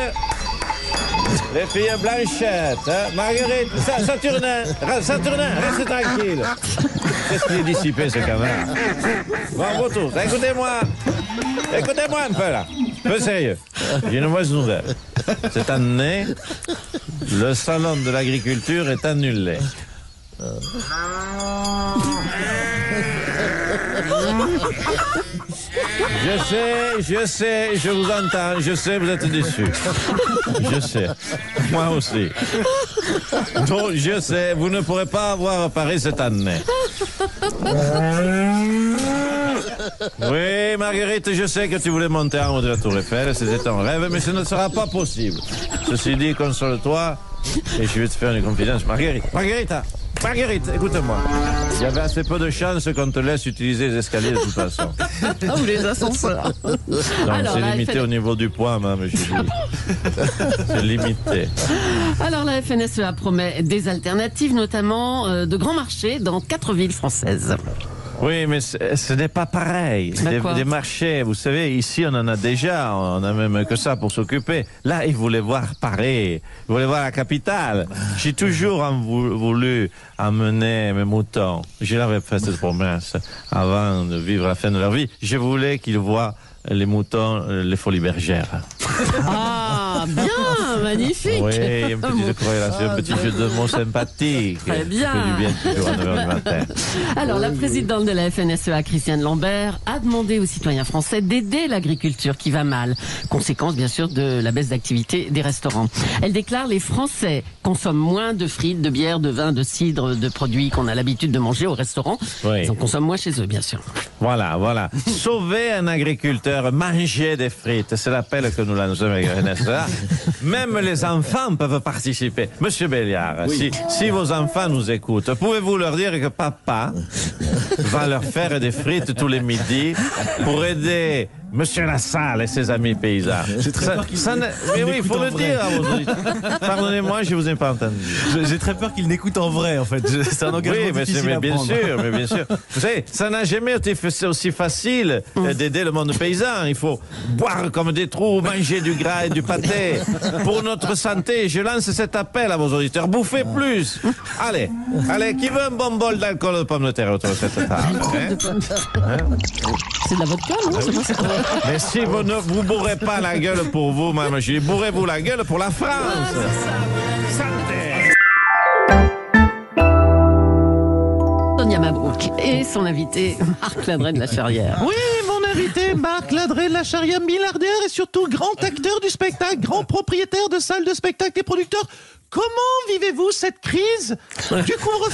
les filles Blanchette, hein, Marguerite, Saturnin, Saturnin, restez tranquille. Qu'est-ce qu'il est dissipé, ce gamin? Bon, retour, écoutez-moi. Écoutez-moi un peu là, un peu sérieux. J'ai une mauvaise nouvelle. Cette année, le salon de l'agriculture est annulé. Je sais, je sais, je vous entends, je sais, vous êtes déçus. Je sais. Moi aussi. Donc, je sais, vous ne pourrez pas avoir Paris cette année. Oui, Marguerite, je sais que tu voulais monter en haut de la Tour Eiffel, c'était un rêve, mais ce ne sera pas possible. Ceci dit, console-toi, et je vais te faire une confidence. Marguerite, Marguerite, Marguerite, écoute-moi. Il y avait assez peu de chances qu'on te laisse utiliser les escaliers de toute façon. Ah, ou les ascenseurs. Donc c'est limité F N... au niveau du poids, même, je dis. C'est limité. Alors la F N S E A promet des alternatives, notamment euh, de grands marchés dans quatre villes françaises. Oui, mais ce n'est pas pareil. Des, des marchés, vous savez, ici on en a déjà, on a même que ça pour s'occuper. Là, ils voulaient voir Paris, ils voulaient voir la capitale. J'ai toujours voulu emmener mes moutons. Je l'avais fait cette promesse avant de vivre la fin de leur vie. Je voulais qu'ils voient les moutons, les folies bergères. Ah, bien, magnifique. Oui, une petite corrélation, un petit jeu de mots sympathique. Très bien. Ça fait du bien toujours à neuf heures du matin. Alors, la présidente de la F N S E A, Christiane Lambert, a demandé aux citoyens français d'aider l'agriculture qui va mal. Conséquence, bien sûr, de la baisse d'activité des restaurants. Elle déclare: les Français consomment moins de frites, de bière, de vin, de cidre, de produits qu'on a l'habitude de manger au restaurant. Oui. Ils en consomment moins chez eux, bien sûr. Voilà, voilà. Sauver un agriculteur, manger des frites, c'est l'appel que nous lançons avec la F N S E A. Même les enfants peuvent participer. Monsieur Béliard, oui. si, si vos enfants nous écoutent, pouvez-vous leur dire que papa va leur faire des frites tous les midis pour aider Monsieur Lassalle et ses amis paysans. J'ai très ça, peur qu'il ça Mais oui, il faut le vrai. dire à vos auditeurs. Pardonnez-moi, je vous ai pas entendu. J'ai très peur qu'il n'écoute en vrai, en fait. C'est un engagement oui, mais difficile mais à bien prendre. sûr, mais bien sûr. Vous savez, ça n'a jamais été aussi facile d'aider le monde paysan. Il faut boire comme des trous, manger du gras et du pâté. Pour notre santé, je lance cet appel à vos auditeurs. Bouffez plus. Allez, allez, qui veut un bon bol d'alcool de pommes de terre autour de cette table, hein? C'est de la vodka, non? C'est pas ça. Mais si vous ne vous bourrez pas la gueule pour vous, Mme Julie, bourrez-vous la gueule pour la France. Ah, santé. Sonia Mabrouk et son invité, Marc Ladré de la Charrière. Oui, mon invité, Marc Ladré de la Charrière, milliardaire et surtout grand acteur du spectacle, grand propriétaire de salles de spectacle et producteur. Comment vivez-vous cette crise du couvre-feu ?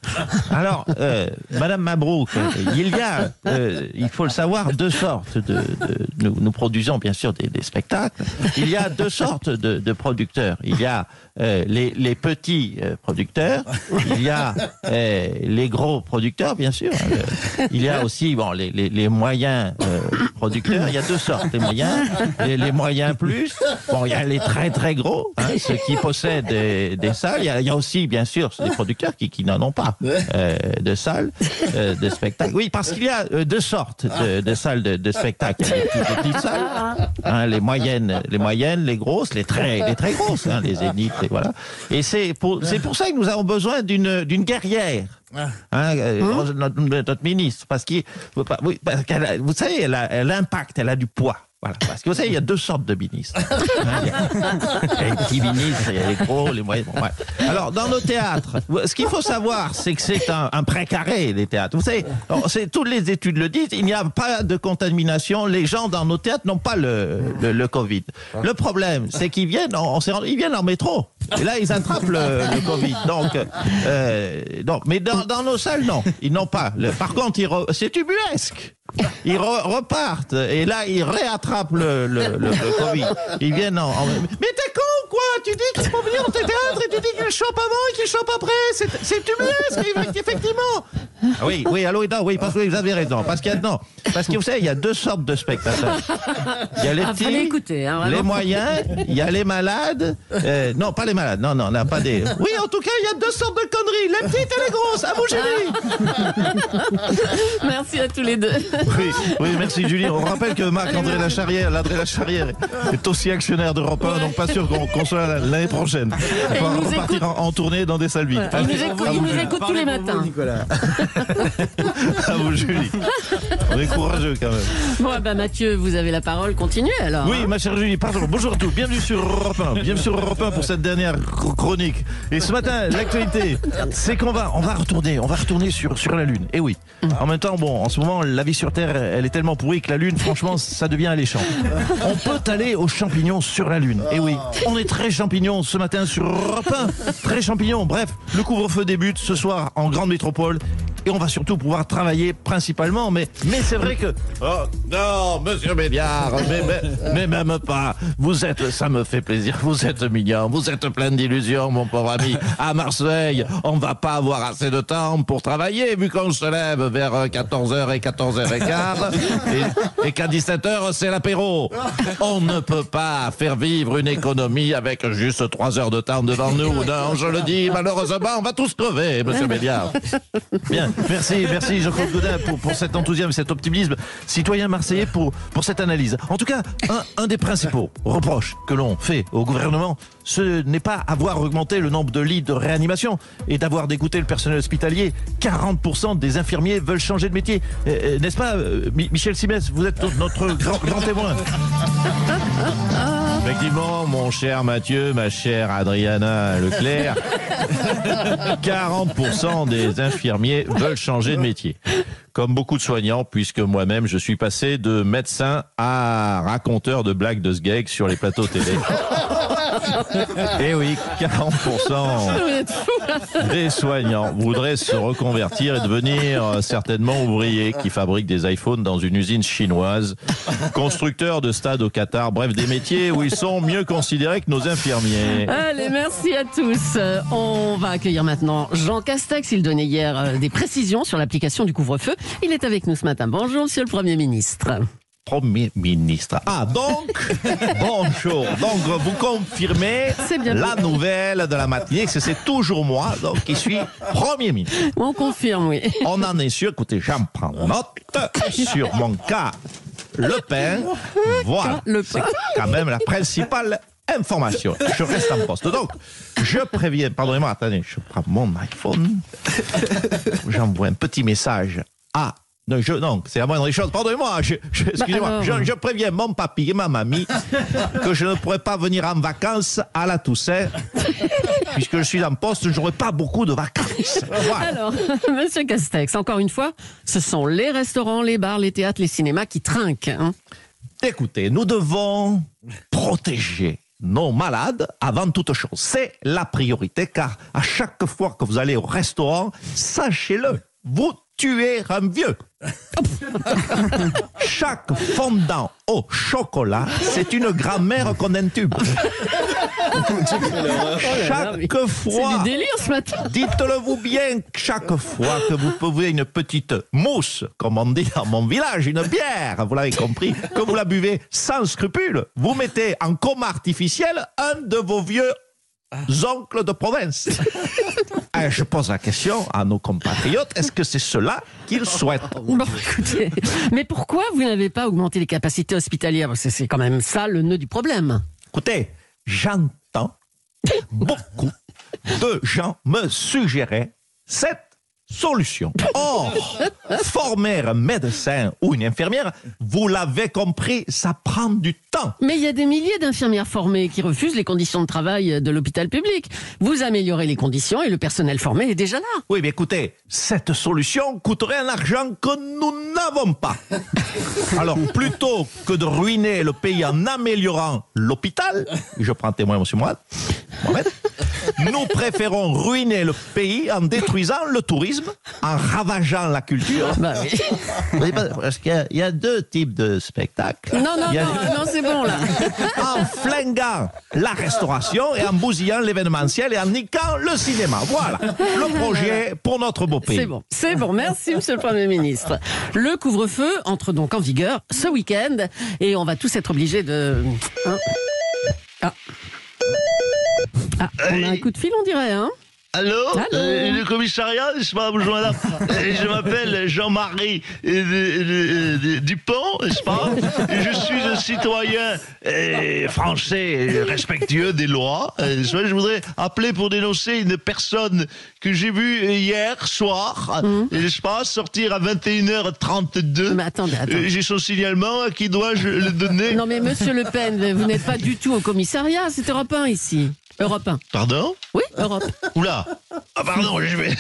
Alors, euh, Madame Mabrouk, il y a, euh, il faut le savoir, deux sortes de... de nous, nous produisons bien sûr des, des spectacles. Il y a deux sortes de, de producteurs. Il y a euh, les, les petits euh, producteurs, il y a euh, les gros producteurs, bien sûr. Euh, il y a aussi bon, les, les, les moyens euh, producteurs. Il y a deux sortes, les moyens, les, les moyens plus. Bon, il y a les très très gros, hein, ceux qui possèdent des, des salles. Il y, a, il y a aussi, bien sûr, des producteurs qui, qui n'en ont pas. Euh, de salles euh, de spectacle. Oui, parce qu'il y a euh, deux sortes de, de salles de, de spectacle. Il y a les plus petites salles, hein, les moyennes, les moyennes, les grosses, les très, les très grosses, hein, les zéniths, et voilà. Et c'est pour, c'est pour ça que nous avons besoin d'une, d'une guerrière. Hein, euh, mmh. notre, notre ministre, parce qu'il, oui, parce qu'elle a, vous savez, elle a, elle impacte, elle a du poids. Voilà, parce que vous savez, il y a deux sortes de ministres. Il y a, il y a les petits ministres, il y a les gros, les moyens. Bon, ouais. Alors, dans nos théâtres, ce qu'il faut savoir, c'est que c'est un, un précaré, les théâtres. Vous savez, alors, c'est, toutes les études le disent, il n'y a pas de contamination. Les gens dans nos théâtres n'ont pas le, le, le Covid. Le problème, c'est qu'ils viennent, on, on s'est rendu, ils viennent en métro. Et là, ils attrapent le, le Covid. Donc, euh, donc, mais dans, dans nos salles, non, ils n'ont pas. Le, par contre, ils re, c'est ubuesque. Ils re, repartent et là ils réattrapent le, le, le, le Covid. Ils viennent en, en... Mais t'es con ou quoi? Tu dis qu'ils vont venir dans tes théâtres et tu dis qu'ils chopent avant et qu'ils chopent après. C'est, c'est ubuesque, effectivement. Oui, oui, allô, non, oui, parce que vous avez raison. Parce qu'il y a, non, parce que vous savez, il y a deux sortes de spectateurs. Il y a les petits, ah, écouter, hein, les moyens, il y a les malades. Euh, non, pas les malades. Non, non, non, pas des. Oui, en tout cas, il y a deux sortes de conneries. Les petites et les grosses. À vous, Julie. Merci à tous les deux. Oui, oui, merci Julie. On rappelle que Marc-André Lacharrière, Ladré Lacharrière, est aussi actionnaire d'Europe un, donc pas sûr qu'on, qu'on soit la, l'année prochaine. Et On va il nous repartir écoute- en, en tournée dans des salles vides. Voilà. Il nous écoute, il nous écoute tous les matins. À vous, Julie. On est courageux quand même. Bon, eh ben Mathieu, vous avez la parole. Continuez alors. Oui, hein. ma chère Julie, pardon. Bonjour à tous. Bienvenue sur Europe un. Bienvenue sur Europe un pour cette dernière chr- chronique. Et ce matin, l'actualité, c'est qu'on va, on va retourner, on va retourner sur, sur la Lune. Et oui. En même temps, bon, en ce moment, la vie sur Terre, elle est tellement pourrie que la Lune, franchement, ça devient alléchant. On peut aller aux champignons sur la Lune. Et oui. On est très champignons ce matin sur Europe un. Très champignons. Bref, le couvre-feu débute ce soir en grande métropole. Et on va surtout pouvoir travailler principalement, mais, mais c'est vrai que... Oh, non, monsieur Béliard, mais, mais, mais même pas. Vous êtes, ça me fait plaisir, vous êtes mignon, vous êtes plein d'illusions, mon pauvre ami. À Marseille, on va pas avoir assez de temps pour travailler, vu qu'on se lève vers quatorze heures et quatorze heures quinze, et, et qu'à dix-sept heures, c'est l'apéro. On ne peut pas faire vivre une économie avec juste trois heures de temps devant nous. Non, je le dis, malheureusement, on va tous crever, monsieur Béliard. Bien. Merci, merci Jean-Claude Godin pour, pour cet enthousiasme, cet optimisme citoyen marseillais pour, pour cette analyse. En tout cas, un, un des principaux reproches que l'on fait au gouvernement, ce n'est pas avoir augmenté le nombre de lits de réanimation et d'avoir dégoûté le personnel hospitalier. quarante pour cent des infirmiers veulent changer de métier. Euh, euh, n'est-ce pas, euh, Michel Simès, vous êtes notre grand, grand témoin. Effectivement, mon cher Mathieu, ma chère Adriana Leclerc, quarante pour cent des infirmiers veulent changer de métier. Comme beaucoup de soignants, puisque moi-même, je suis passé de médecin à raconteur de blagues de sgeg sur les plateaux télé. Et oui, quarante pour cent des soignants voudraient se reconvertir et devenir euh, certainement ouvriers qui fabriquent des iPhones dans une usine chinoise, constructeurs de stades au Qatar, bref, des métiers où ils sont mieux considérés que nos infirmiers. Allez, merci à tous. Euh, On va accueillir maintenant Jean Castex. Il donnait hier euh, des précisions sur l'application du couvre-feu. Il est avec nous ce matin. Bonjour, monsieur le Premier ministre. Premier ministre. Ah, donc, bonjour. Donc, vous confirmez C'est bien la nouvelle de la matinée, que c'est toujours moi, donc, qui suis Premier ministre. On confirme, oui. On en est sûr. Écoutez, j'en prends note sur mon cas Le Pen. Voilà. Le C'est Pen. quand même la principale information. Je reste en poste. Donc, je préviens, pardonnez-moi, attendez, je prends mon iPhone. J'envoie un petit message à... Non, je, non, c'est la moindre des choses. Pardonnez-moi, je, je, excusez-moi. Bah alors... je, je préviens mon papy et ma mamie que je ne pourrai pas venir en vacances à la Toussaint, puisque je suis en poste, je n'aurai pas beaucoup de vacances. Voilà. Alors, monsieur Castex, encore une fois, ce sont les restaurants, les bars, les théâtres, les cinémas qui trinquent. Hein. Écoutez, nous devons protéger nos malades avant toute chose. C'est la priorité, car à chaque fois que vous allez au restaurant, sachez-le, vous tuez un vieux. Chaque fondant au chocolat, c'est une grand-mère qu'on intube. Chaque fois, C'est du délire ce matin. dites-le vous bien, chaque fois que vous pouvez une petite mousse, comme on dit dans mon village, une bière, vous l'avez compris, que vous la buvez sans scrupule, vous mettez en coma artificiel un de vos vieux oncles de province. Et je pose la question à nos compatriotes, est-ce que c'est cela qu'ils souhaitent? Bon, écoutez, mais pourquoi vous n'avez pas augmenté les capacités hospitalières? Parce que c'est quand même ça le nœud du problème. Écoutez, j'entends beaucoup de gens me suggérer cette solution. Or, former un médecin ou une infirmière, vous l'avez compris, ça prend du temps. Mais il y a des milliers d'infirmières formées qui refusent les conditions de travail de l'hôpital public. Vous améliorez les conditions et le personnel formé est déjà là. Oui, mais écoutez, cette solution coûterait un argent que nous n'avons pas. Alors, plutôt que de ruiner le pays en améliorant l'hôpital, je prends témoin, monsieur Mohamed, Mohamed, nous préférons ruiner le pays en détruisant le tourisme, en ravageant la culture. Bah oui. Oui, parce qu'il y a, il y a deux types de spectacles. Non, non, Il y a- non, non, c'est bon là. En flinguant la restauration et en bousillant l'événementiel et en niquant le cinéma. Voilà le projet pour notre beau pays. C'est bon, c'est bon. Merci, monsieur le Premier ministre. Le couvre-feu entre donc en vigueur ce week-end et on va tous être obligés de... Hein ah. Ah, on a un coup de fil, on dirait, hein? Allô, Allô Euh, Le commissariat, n'est-ce pas, bonjour madame. Euh, Je m'appelle Jean-Marie euh, euh, euh, Dupont, n'est-ce pas? Et je suis un citoyen euh, français euh, respectueux des lois. Euh, n'est-ce pas? Je voudrais appeler pour dénoncer une personne que j'ai vue euh, hier soir, Mmh. euh, n'est-ce pas, sortir à vingt et une heures trente-deux. Mais attendez, attendez. Euh, J'ai son signalement, à qui dois-je le donner? Non mais monsieur Le Pen, vous n'êtes pas du tout au commissariat, c'est Europe un ici. Europe un. Pardon? Oui, Europe. Oula! Ah pardon, je vais...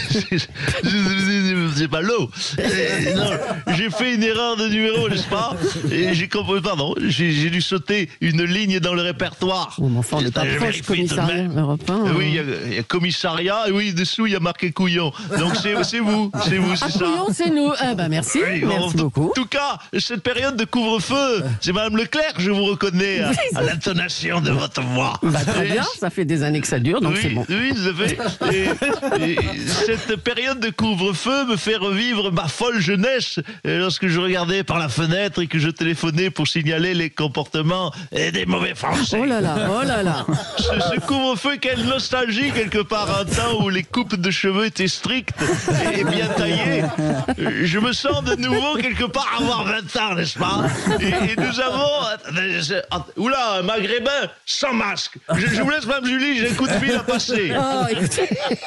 c'est pas l'eau. Euh, non, j'ai fait une erreur de numéro, n'est-ce pas? Et j'ai compris, pardon, j'ai j'ai dû sauter une ligne dans le répertoire. Oh, mais enfin, on n'est pas Je proche vérifie tout de commissariat même. Europe un. Euh, Oui, il y a- il y, a commissariat, et oui, dessous il y a marqué couillon. Donc c'est c'est vous, c'est vous, Ah, c'est ça. couillon, c'est nous. Ah bah merci, Oui, bon, merci en beaucoup. tout cas, cette période de couvre-feu, c'est Madame Leclerc, je vous reconnais à, Oui, à l'intonation de votre voix. Bah, très Et- bien, ça fait des années que ça dure, donc oui, c'est bon. oui, ça fait. Et, et cette période de couvre-feu me fait revivre ma folle jeunesse euh, lorsque je regardais par la fenêtre et que je téléphonais pour signaler les comportements euh, des mauvais Français. Oh là là, oh là là. Ce, ce couvre-feu, quelle nostalgie quelque part, un temps où les coupes de cheveux étaient strictes et bien taillées. Euh, Je me sens de nouveau quelque part avoir vingt ans, n'est-ce pas? Et, et nous avons... attendez, c'est- att- Oula, un maghrébin sans masque. Je, je vous laisse, Mme Julie, j'ai un coup de fil à passer. Oh, écoutez.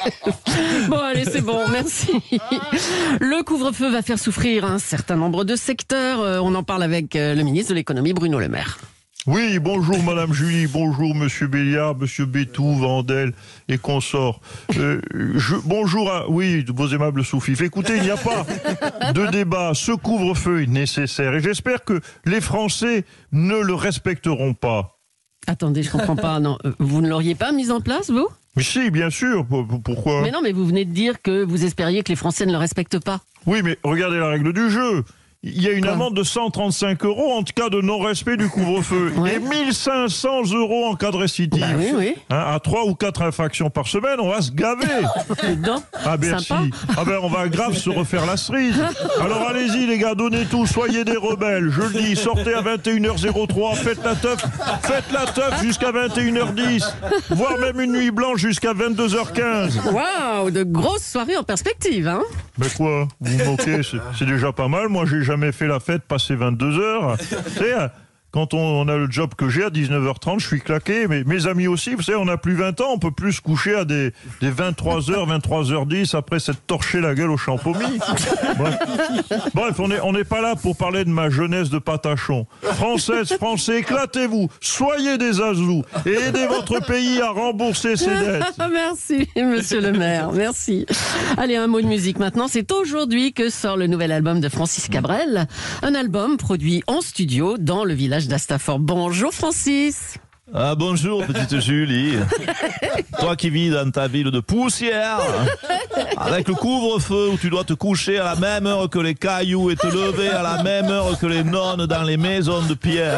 Bon, allez, c'est bon, merci. Le couvre-feu va faire souffrir un certain nombre de secteurs. Euh, On en parle avec euh, le ministre de l'économie, Bruno Le Maire. Oui, bonjour Madame Julie, bonjour Monsieur Béliard, Monsieur Bétou, Vandel et consorts. Euh, je, bonjour à, oui, vos aimables sous-fifs. Écoutez, il n'y a pas de débat, ce couvre-feu est nécessaire et j'espère que les Français ne le respecteront pas. Attendez, je comprends pas. Non, euh, vous ne l'auriez pas mis en place, vous? Mais si, bien sûr, p- p- pourquoi? Mais non, mais vous venez de dire que vous espériez que les Français ne le respectent pas. Oui, mais regardez la règle du jeu. Il y a une Quoi amende de cent trente-cinq euros en cas de non-respect du couvre-feu Ouais. et mille cinq cents euros en cas de récidive. Bah oui, oui. Hein, à trois ou quatre infractions par semaine, on va se gaver. Dedans. Ah Bercy. Sympa. Ah ben on va grave se refaire la cerise. Alors allez-y les gars, donnez tout, soyez des rebelles. Je le dis, sortez à vingt et une heures zéro trois, faites la teuf, faites la teuf jusqu'à vingt et une heures dix, voire même une nuit blanche jusqu'à vingt-deux heures quinze. Waouh, de grosses soirées en perspective, hein? Mais quoi, vous vous moquez, c'est c'est déjà pas mal. Moi j'ai jamais fait la fête passer vingt-deux heures. Tu sais, quand on, on a le job que j'ai à dix-neuf heures trente, je suis claqué. Mais mes amis aussi, vous savez, on a plus vingt ans, on peut plus se coucher à des, des vingt-trois heures, vingt-trois heures dix après s'être torché la gueule au champomis. Bref, Bref on n'est on n'est pas là pour parler de ma jeunesse de patachon. Françaises, Français, éclatez-vous, soyez des azous et aidez votre pays à rembourser ses dettes. Merci, monsieur le maire, merci. Allez, un mot de musique maintenant. C'est aujourd'hui que sort le nouvel album de Francis Cabrel. Un album produit en studio dans le village d'Astafort. Bonjour Francis. Ah bonjour petite Julie. Toi qui vis dans ta ville de poussière, avec le couvre-feu où tu dois te coucher à la même heure que les cailloux et te lever à la même heure que les nonnes dans les maisons de pierre.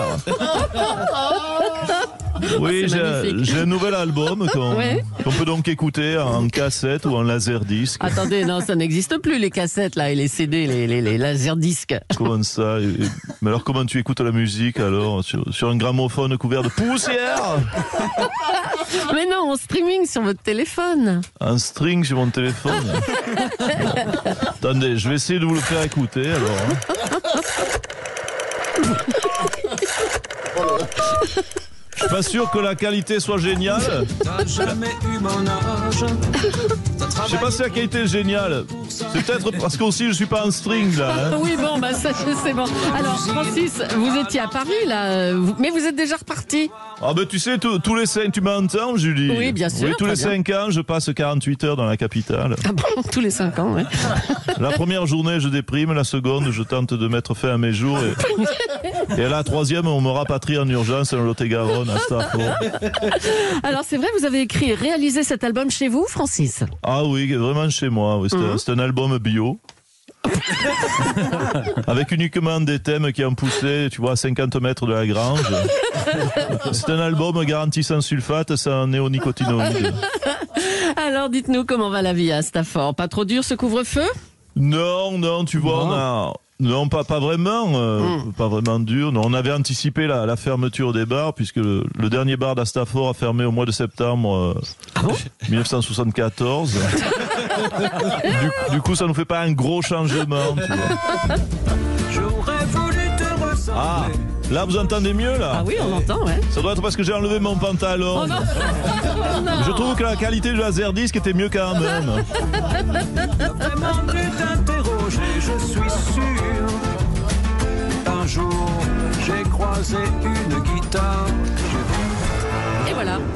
Oui, C'est j'ai magnifique. j'ai un nouvel album qu'on Ouais. qu'on peut donc écouter en cassette ou en laserdisc. Attendez, non, ça n'existe plus les cassettes là et les C D, les, les, les laserdiscs. Comment ça? Et- Mais alors comment tu écoutes la musique alors? Sur, sur un gramophone couvert de poussière? Mais non, en streaming sur votre téléphone. Un string sur mon téléphone. Attendez, je vais essayer de vous le faire écouter alors. hein. Je suis pas sûr que la qualité soit géniale. Je sais pas si la qualité est géniale. C'est peut-être parce qu'aussi je suis pas en string là. hein. Oui, bon, bah ça, c'est bon. Alors, Francis, vous étiez à Paris là, euh, vous- mais vous êtes déjà reparti. Ah ben tu sais, tous tous les cinq, tu m'entends Julie? Oui, bien sûr, Oui, tous très les bien. cinq ans, je passe quarante-huit heures dans la capitale. Ah bon, tous les cinq ans, ouais. La première journée, je déprime. La seconde, je tente de mettre fin à mes jours. Et, et à la troisième, on me rapatrie en urgence dans le Lot-et-Garonne, à Stafford. Alors, c'est vrai, vous avez écrit et réalisé cet album chez vous, Francis? Ah oui, vraiment chez moi. Oui, c'est Mhm. un- c'est un album bio. Avec uniquement des thèmes qui ont poussé, tu vois, à cinquante mètres de la grange. C'est un album garanti sans sulfate, sans néonicotinoïdes. Alors, dites-nous comment va la vie à Stafford? Pas trop dur ce couvre-feu? Non, non, tu vois, on a, Non, pas, pas vraiment, euh, Mm. pas vraiment dur. Non, on avait anticipé la, la fermeture des bars puisque le, le dernier bar d'Astafor a fermé au mois de septembre euh, Ah bon dix-neuf cent soixante-quatorze. du, du coup, ça nous fait pas un gros changement. Tu vois. J'aurais voulu te ressembler. Ah, là vous entendez mieux là. Ah oui, on entend, ouais. Ça doit être parce que j'ai enlevé mon pantalon. Oh non. Oh non. Je trouve que la qualité du laserdisc était mieux quand même. Vraiment dû t'interroger, je suis sûr. Un jour, j'ai croisé une guitare. Et voilà.